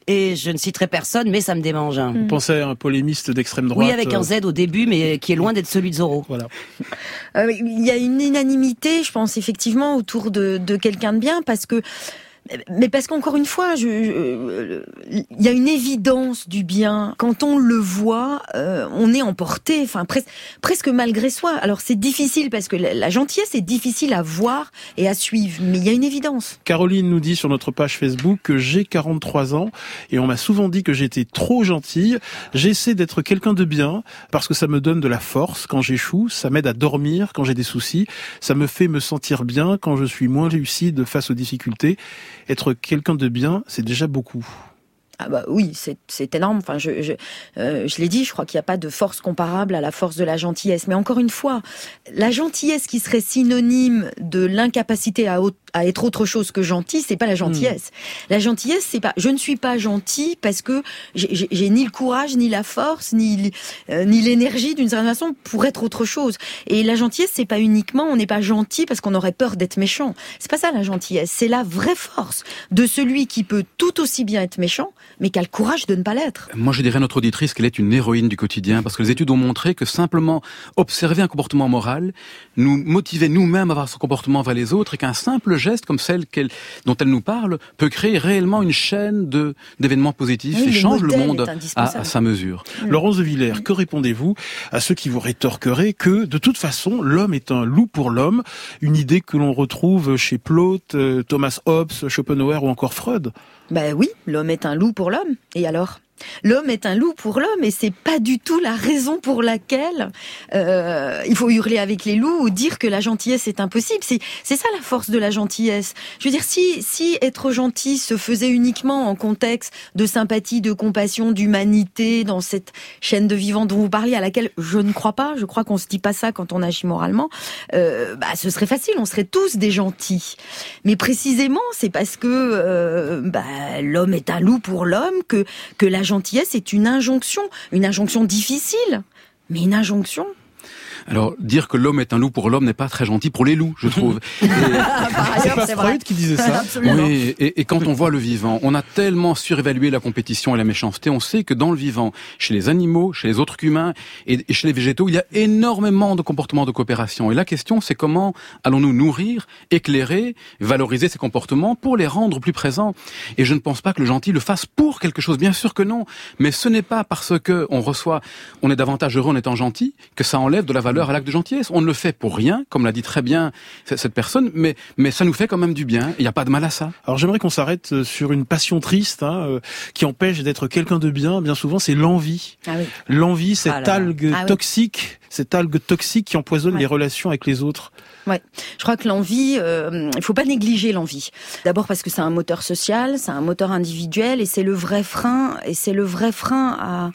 et je ne citerai personne, mais ça me démange. Hein. Vous pensez à un polémiste d'extrême droite. Oui, avec un Z au début, mais qui est loin d'être celui de Zorro. Voilà. Euh, il y a une unanimité, je pense, effectivement, autour de, de quelqu'un de bien, parce que Mais parce qu'encore une fois, je, je, il y a une évidence du bien. Quand on le voit, euh, on est emporté, enfin presque, presque malgré soi. Alors c'est difficile parce que la, la gentillesse est difficile à voir et à suivre, mais il y a une évidence. Caroline nous dit sur notre page Facebook que j'ai quarante-trois ans et on m'a souvent dit que j'étais trop gentille. J'essaie d'être quelqu'un de bien parce que ça me donne de la force quand j'échoue, ça m'aide à dormir quand j'ai des soucis, ça me fait me sentir bien quand je suis moins lucide face aux difficultés. Être quelqu'un de bien, c'est déjà beaucoup. Ah bah oui, c'est, c'est énorme. Enfin, je, je, euh, je l'ai dit, je crois qu'il n'y a pas de force comparable à la force de la gentillesse. Mais encore une fois, la gentillesse qui serait synonyme de l'incapacité à, à être autre chose que gentil, c'est pas la gentillesse. Mmh. La gentillesse, c'est pas. Je ne suis pas gentil parce que j'ai, j'ai, j'ai ni le courage, ni la force, ni euh, ni l'énergie d'une certaine façon pour être autre chose. Et la gentillesse, c'est pas uniquement on n'est pas gentil parce qu'on aurait peur d'être méchant. C'est pas ça la gentillesse. C'est la vraie force de celui qui peut tout aussi bien être méchant, mais qui a le courage de ne pas l'être. Moi, je dirais à notre auditrice qu'elle est une héroïne du quotidien, parce que les études ont montré que simplement observer un comportement moral nous motivait nous-mêmes à avoir son comportement vers les autres, et qu'un simple geste comme celle qu'elle, dont elle nous parle peut créer réellement une chaîne de, d'événements positifs oui, et change le monde à, à sa mesure. Mmh. Laurence de Villers, que répondez-vous à ceux qui vous rétorqueraient que, de toute façon, l'homme est un loup pour l'homme, une idée que l'on retrouve chez Plaute, Thomas Hobbes, Schopenhauer ou encore Freud? Ben oui, l'homme est un loup pour l'homme. Et alors ? L'homme est un loup pour l'homme et c'est pas du tout la raison pour laquelle euh, il faut hurler avec les loups ou dire que la gentillesse est impossible. C'est, c'est ça la force de la gentillesse. Je veux dire, si, si être gentil se faisait uniquement en contexte de sympathie, de compassion, d'humanité, dans cette chaîne de vivants dont vous parliez, à laquelle je ne crois pas, je crois qu'on se dit pas ça quand on agit moralement, euh, bah, ce serait facile, on serait tous des gentils. Mais précisément, c'est parce que euh, bah, l'homme est un loup pour l'homme que, que la gentillesse est une injonction, une injonction difficile, mais une injonction. Alors, dire que l'homme est un loup pour l'homme n'est pas très gentil pour les loups, je trouve. Et... c'est pas Freud qui disait ça. Oui, et, et quand on voit le vivant, on a tellement surévalué la compétition et la méchanceté, on sait que dans le vivant, chez les animaux, chez les autres qu'humains et, et chez les végétaux, il y a énormément de comportements de coopération. Et la question, c'est comment allons-nous nourrir, éclairer, valoriser ces comportements pour les rendre plus présents. Et je ne pense pas que le gentil le fasse pour quelque chose, bien sûr que non. Mais ce n'est pas parce que on reçoit, on est davantage heureux en étant gentil, que ça enlève de la valeur à l'acte de gentillesse. On ne le fait pour rien, comme l'a dit très bien cette personne, mais, mais ça nous fait quand même du bien. Il n'y a pas de mal à ça. Alors j'aimerais qu'on s'arrête sur une passion triste hein, euh, qui empêche d'être quelqu'un de bien. Bien souvent, c'est l'envie. Ah oui. L'envie, cette ah algue ah toxique, oui. cette algue toxique qui empoisonne ouais. les relations avec les autres. Ouais, je crois que l'envie, euh, il faut pas négliger l'envie. D'abord parce que c'est un moteur social, c'est un moteur individuel, et c'est le vrai frein, et c'est le vrai frein à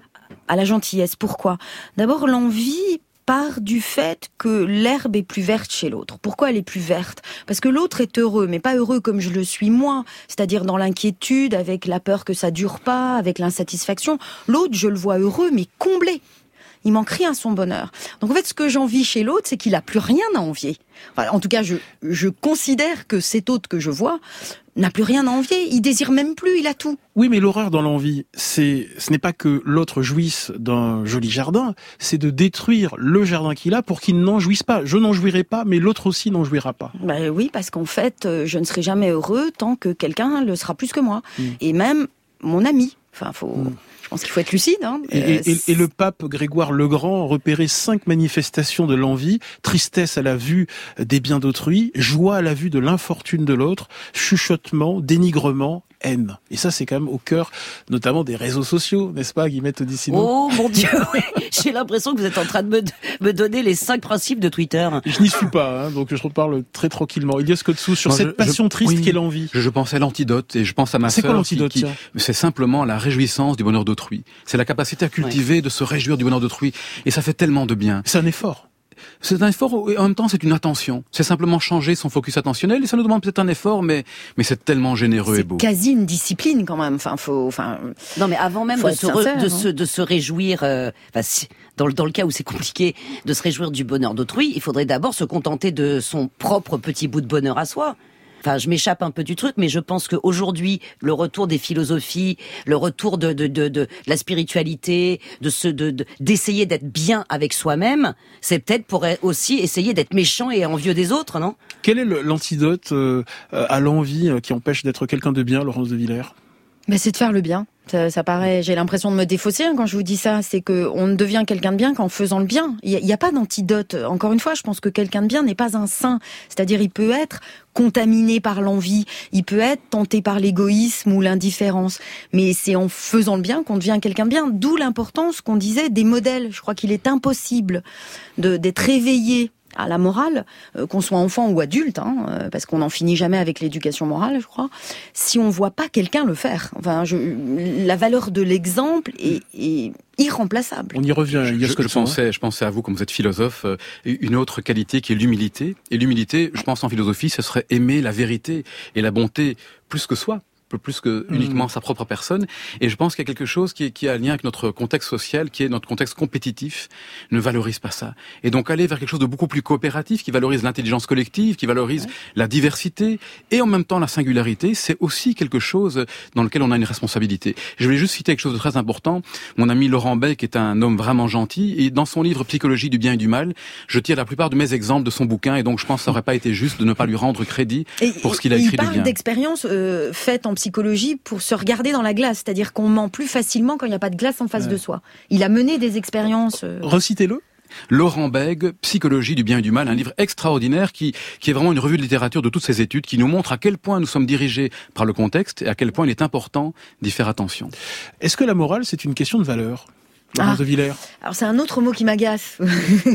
à la gentillesse. Pourquoi ? D'abord, l'envie part du fait que l'herbe est plus verte chez l'autre. Pourquoi elle est plus verte ? Parce que l'autre est heureux, mais pas heureux comme je le suis moi, c'est-à-dire dans l'inquiétude, avec la peur que ça dure pas, avec l'insatisfaction. L'autre, je le vois heureux, mais comblé. Il manque rien à son bonheur. Donc en fait, ce que j'envie chez l'autre, c'est qu'il a plus rien à envier. Enfin, en tout cas, je, je considère que cet autre que je vois n'a plus rien à envier. Il désire même plus, il a tout. Oui, mais l'horreur dans l'envie, c'est, ce n'est pas que l'autre jouisse d'un joli jardin, c'est de détruire le jardin qu'il a pour qu'il n'en jouisse pas. Je n'en jouirai pas, mais l'autre aussi n'en jouira pas. Ben oui, parce qu'en fait, je ne serai jamais heureux tant que quelqu'un le sera plus que moi. Mmh. Et même mon ami. Enfin, faut... Mmh. Je pense qu'il faut être lucide. Hein. Et, euh, et, et le pape Grégoire le Grand repérait cinq manifestations de l'envie: tristesse à la vue des biens d'autrui, joie à la vue de l'infortune de l'autre, chuchotement, dénigrement, haine. Et ça, c'est quand même au cœur, notamment des réseaux sociaux, n'est-ce pas, Guillemette Odissino ? Oh mon Dieu, j'ai l'impression que vous êtes en train de me, me donner les cinq principes de Twitter. Je n'y suis pas, hein, donc je reparle très tranquillement. Elias Kotsou, sur non, cette je, passion je, triste oui, qu'est l'envie. Je, je pense à l'antidote, et je pense à ma c'est sœur. C'est quoi l'antidote qui, qui, C'est simplement la réjouissance du bonheur d'autrui. C'est la capacité à cultiver, ouais. de se réjouir du bonheur d'autrui. Et ça fait tellement de bien. C'est un effort. C'est un effort, et en même temps, c'est une attention. C'est simplement changer son focus attentionnel, et ça nous demande peut-être un effort, mais, mais c'est tellement généreux c'est et beau. C'est quasi une discipline, quand même. Enfin, faut, enfin. Non, mais avant même de se, sincère, re, de, se, de se réjouir, euh, enfin, si, dans, le, dans le cas où c'est compliqué de se réjouir du bonheur d'autrui, il faudrait d'abord se contenter de son propre petit bout de bonheur à soi. Enfin, je m'échappe un peu du truc, mais je pense qu'aujourd'hui, le retour des philosophies, le retour de, de, de, de la spiritualité, de ce, de, de, d'essayer d'être bien avec soi-même, c'est peut-être pour aussi essayer d'être méchant et envieux des autres, non? Quel est le, l'antidote euh, à l'envie qui empêche d'être quelqu'un de bien, Laurence de Villers? Ben, c'est de faire le bien. Ça, ça paraît, j'ai l'impression de me défausser hein, quand je vous dis ça. C'est que on ne devient quelqu'un de bien qu'en faisant le bien. Il n'y a, a pas d'antidote. Encore une fois, je pense que quelqu'un de bien n'est pas un saint. C'est-à-dire, il peut être contaminé par l'envie, il peut être tenté par l'égoïsme ou l'indifférence. Mais c'est en faisant le bien qu'on devient quelqu'un de bien. D'où l'importance qu'on disait des modèles. Je crois qu'il est impossible de, d'être éveillé à la morale, euh, qu'on soit enfant ou adulte, hein, euh, parce qu'on n'en finit jamais avec l'éducation morale, je crois, si on voit pas quelqu'un le faire. Enfin, je, la valeur de l'exemple est, est irremplaçable. On y revient. Je, je, je pensais, je pensais à vous, comme vous êtes philosophe, euh, une autre qualité qui est l'humilité. Et l'humilité, je pense en philosophie, ce serait aimer la vérité et la bonté plus que soi. Plus que uniquement mmh. sa propre personne. Et je pense qu'il y a quelque chose qui, est, qui a un lien avec notre contexte social, qui est notre contexte compétitif, ne valorise pas ça. Et donc aller vers quelque chose de beaucoup plus coopératif, qui valorise l'intelligence collective, qui valorise ouais. la diversité, et en même temps la singularité, c'est aussi quelque chose dans lequel on a une responsabilité. Je voulais juste citer quelque chose de très important. Mon ami Laurent Beck est un homme vraiment gentil, et dans son livre Psychologie du bien et du mal, je tire la plupart de mes exemples de son bouquin, et donc je pense que ça n'aurait pas été juste de ne pas lui rendre crédit et, pour ce qu'il a écrit de bien. Il parle d'expériences euh, faites en psychologie pour se regarder dans la glace, c'est-à-dire qu'on ment plus facilement quand il n'y a pas de glace en face ouais. de soi. Il a mené des expériences... Euh... Recitez-le. Laurent Bègue, Psychologie du bien et du mal, un livre extraordinaire qui, qui est vraiment une revue de littérature de toutes ces études, qui nous montre à quel point nous sommes dirigés par le contexte et à quel point il est important d'y faire attention. Est-ce que la morale, c'est une question de valeur ? Laurence ah. de Villers. Alors c'est un autre mot qui m'agace. Valeur ?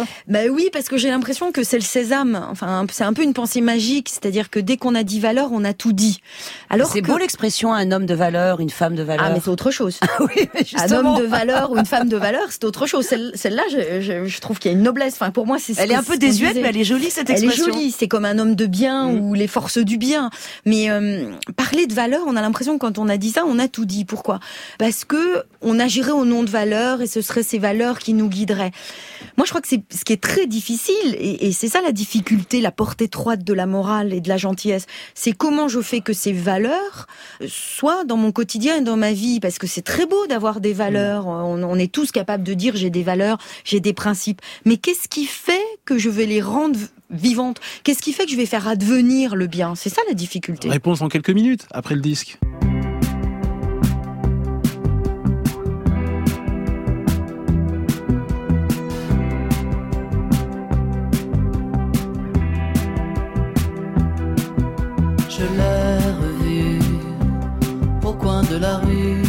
Ben oui, parce que j'ai l'impression que c'est le sésame. Enfin, c'est un peu une pensée magique, c'est-à-dire que dès qu'on a dit valeur, on a tout dit. Alors c'est que... beau l'expression un homme de valeur, une femme de valeur. Ah mais c'est autre chose. oui, mais un homme de valeur ou une femme de valeur, c'est autre chose. Celle, celle-là, je, je, je trouve qu'il y a une noblesse. Enfin, pour moi, c'est. Elle est un peu désuète, mais elle est jolie cette expression. Elle est jolie. C'est comme un homme de bien mmh. ou les forces du bien. Mais euh, parler de valeur, on a l'impression que quand on a dit ça, on a tout dit. Pourquoi ? Parce que on agirait au nom de valeur et ce serait ces valeurs qui nous guideraient. Moi, je crois que c'est ce qui est très difficile, et, et c'est ça la difficulté, la portée étroite de la morale et de la gentillesse. C'est comment je fais que ces valeurs soient dans mon quotidien et dans ma vie, parce que c'est très beau d'avoir des valeurs. On, on est tous capables de dire j'ai des valeurs, j'ai des principes. Mais qu'est-ce qui fait que je vais les rendre vivantes ? Qu'est-ce qui fait que je vais faire advenir le bien ? C'est ça la difficulté. Réponse en quelques minutes après le disque. Je l'ai revu au coin de la rue.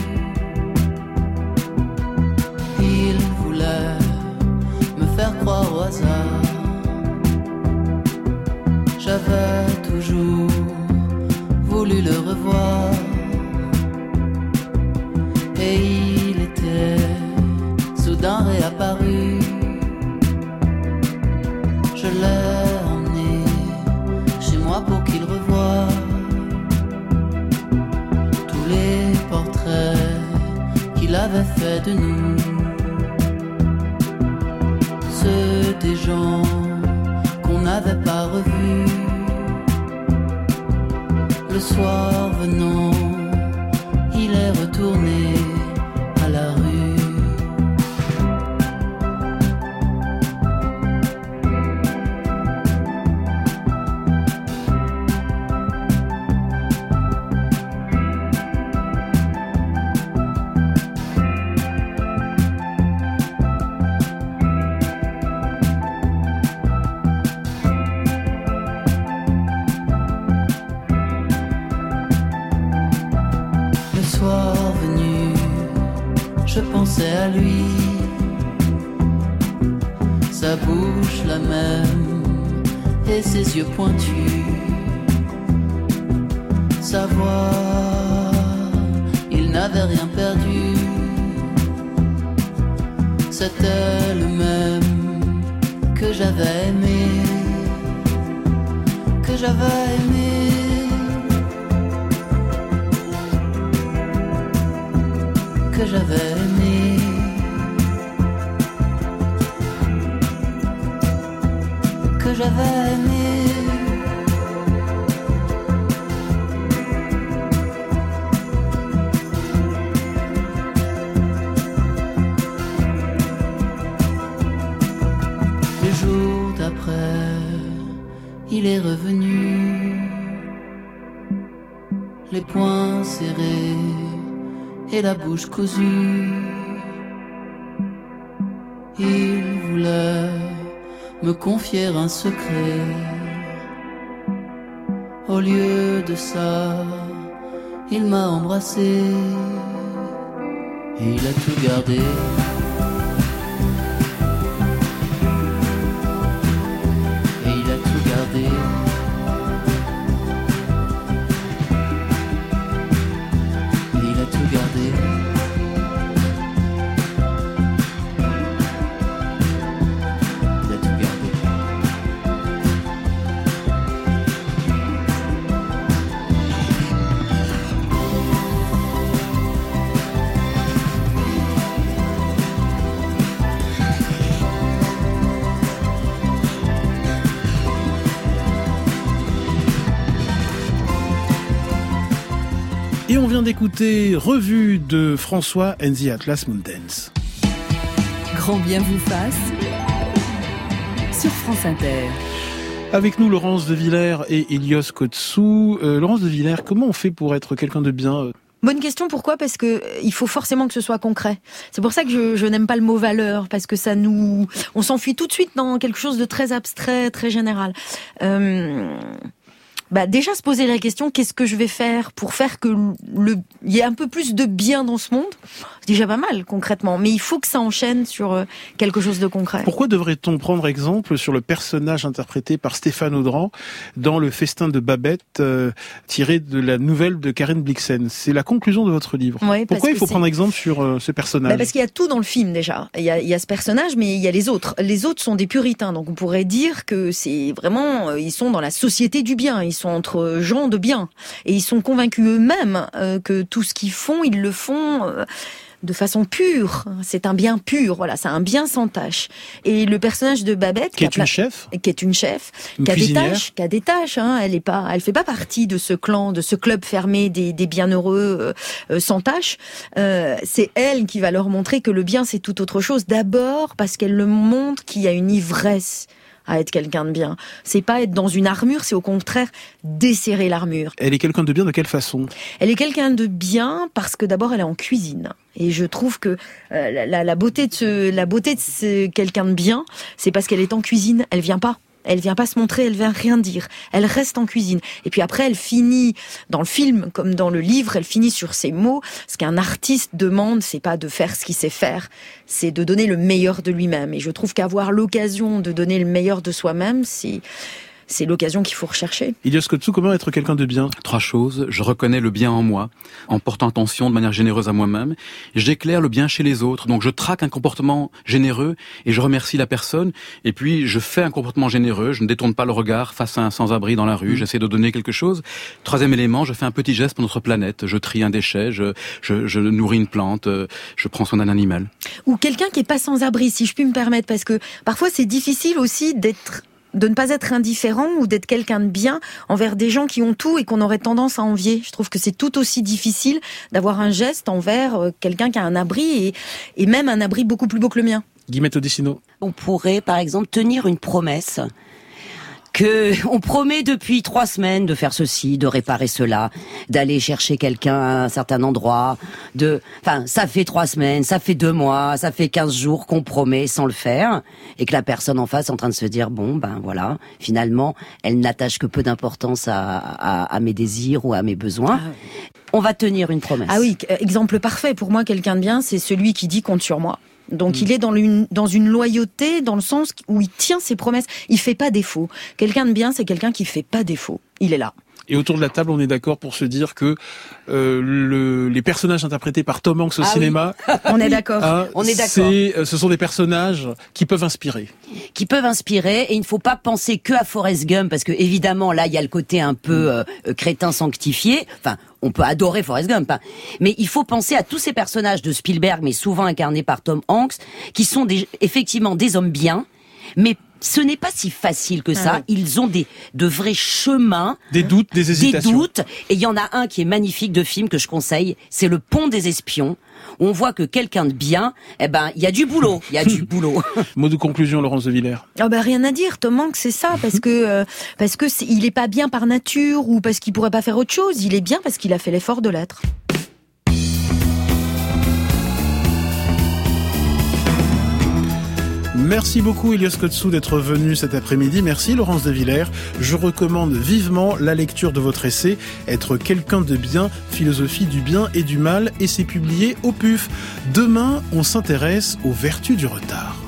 Il voulait me faire croire au hasard. J'avais toujours voulu le revoir. Et il était soudain réapparu. Je l'ai emmené chez moi pour qu'il revoie tous les portraits qu'il avait fait de nous, ceux des gens qu'on n'avait pas revus. Le soir venant, il est retourné à la rue. Je pensais à lui, sa bouche la même et ses yeux pointus, sa voix, il n'avait rien perdu. C'était le même que j'avais aimé, que j'avais aimé. Que j'avais aimé, que j'avais aimé, il est revenu, les poings serrés et la bouche cousue. Il voulait me confier un secret. Au lieu de ça, il m'a embrassé et il a tout gardé. Et il a tout gardé. Et il a tout gardé. Et on vient d'écouter Revue de François and the Atlas Mountains. Grand bien vous fasse sur France Inter. Avec nous, Laurence de Villers et Ilios Kotsou. Euh, Laurence de Villers, comment on fait pour être quelqu'un de bien ? Bonne question, pourquoi ? Parce que il faut forcément que ce soit concret. C'est pour ça que je, je n'aime pas le mot valeur, parce que ça nous... On s'enfuit tout de suite dans quelque chose de très abstrait, très général. Euh... Bah déjà se poser la question, qu'est-ce que je vais faire pour faire que le il y ait un peu plus de bien dans ce monde ? C'est déjà pas mal concrètement, mais il faut que ça enchaîne sur quelque chose de concret. Pourquoi devrait-on prendre exemple sur le personnage interprété par Stéphane Audran dans Le Festin de Babette, euh, tiré de la nouvelle de Karen Blixen ? C'est la conclusion de votre livre. Ouais, Pourquoi il faut c'est... prendre exemple sur euh, ce personnage ? Bah parce qu'il y a tout dans le film déjà. Il y a, il y a ce personnage, mais il y a les autres. Les autres sont des puritains, donc on pourrait dire que c'est vraiment, ils sont dans la société du bien. Ils sont entre gens de bien et ils sont convaincus eux-mêmes euh, que tout ce qu'ils font, ils le font euh, de façon pure. C'est un bien pur, voilà, c'est un bien sans tâche. Et le personnage de Babette, qui est une chef, qui est une chef, une qui a cuisinière. des tâches, qui a des tâches. Hein, elle est pas, elle fait pas partie de ce clan, de ce club fermé des, des bienheureux euh, sans tâches. Euh, c'est elle qui va leur montrer que le bien c'est tout autre chose. D'abord parce qu'elle le montre qu'il y a une ivresse à être quelqu'un de bien. C'est pas être dans une armure, c'est au contraire desserrer l'armure. Elle est quelqu'un de bien de quelle façon ? Elle est quelqu'un de bien parce que d'abord elle est en cuisine. Et je trouve que euh, la, la, la beauté de ce, la beauté de ce quelqu'un de bien, c'est parce qu'elle est en cuisine. Elle vient pas. Elle vient pas se montrer, elle vient rien dire. Elle reste en cuisine. Et puis après, elle finit, dans le film comme dans le livre, elle finit sur ces mots. Ce qu'un artiste demande, c'est pas de faire ce qu'il sait faire, c'est de donner le meilleur de lui-même. Et je trouve qu'avoir l'occasion de donner le meilleur de soi-même, c'est... c'est l'occasion qu'il faut rechercher. Ilios Kotsou, comment être quelqu'un de bien ? Trois choses. Je reconnais le bien en moi, en portant attention de manière généreuse à moi-même. J'éclaire le bien chez les autres. Donc je traque un comportement généreux et je remercie la personne. Et puis je fais un comportement généreux. Je ne détourne pas le regard face à un sans-abri dans la rue. Mmh. J'essaie de donner quelque chose. Troisième élément, je fais un petit geste pour notre planète. Je trie un déchet, je, je, je nourris une plante, je prends soin d'un animal. Ou quelqu'un qui est pas sans-abri, si je puis me permettre, parce que parfois c'est difficile aussi d'être... de ne pas être indifférent ou d'être quelqu'un de bien envers des gens qui ont tout et qu'on aurait tendance à envier. Je trouve que c'est tout aussi difficile d'avoir un geste envers quelqu'un qui a un abri et, et même un abri beaucoup plus beau que le mien. Guillemette Odissino. On pourrait, par exemple, tenir une promesse que on promet depuis trois semaines de faire ceci, de réparer cela, d'aller chercher quelqu'un à un certain endroit, de, enfin, ça fait trois semaines, ça fait deux mois, ça fait quinze jours qu'on promet sans le faire, et que la personne en face est en train de se dire, bon, ben voilà, finalement, elle n'attache que peu d'importance à, à, à mes désirs ou à mes besoins. Ah oui. On va tenir une promesse. Ah oui, exemple parfait. Pour moi, quelqu'un de bien, c'est celui qui dit compte sur moi. Donc mmh. il est dans une, dans une loyauté, dans le sens où il tient ses promesses. Il fait pas défaut. Quelqu'un de bien, c'est quelqu'un qui fait pas défaut. Il est là. Et autour de la table, on est d'accord pour se dire que euh, le, les personnages interprétés par Tom Hanks au ah cinéma, oui. on est d'accord. Hein, on est d'accord. C'est, ce sont des personnages qui peuvent inspirer. Qui peuvent inspirer, et il ne faut pas penser que à Forrest Gump, parce que évidemment là, il y a le côté un peu euh, crétin sanctifié. Enfin, on peut adorer Forrest Gump, hein. Mais il faut penser à tous ces personnages de Spielberg, mais souvent incarnés par Tom Hanks, qui sont des, effectivement des hommes bien, mais ce n'est pas si facile que ça. Ah ouais. Ils ont des de vrais chemins, Des doutes, des hésitations. des doutes. Et il y en a un qui est magnifique de film que je conseille. C'est Le Pont des Espions. On voit que quelqu'un de bien, eh ben, il y a du boulot, il y a du boulot. Mot de conclusion, Laurence de Villers. Ah bah rien à dire, Tom Hanks c'est ça, parce que euh, parce que c'est, il est pas bien par nature ou parce qu'il pourrait pas faire autre chose. Il est bien parce qu'il a fait l'effort de l'être. Merci beaucoup Elios Kotsou d'être venu cet après-midi. Merci Laurence de Villers. Je recommande vivement la lecture de votre essai « Être quelqu'un de bien, philosophie du bien et du mal » et c'est publié au P U F. Demain, on s'intéresse aux vertus du retard.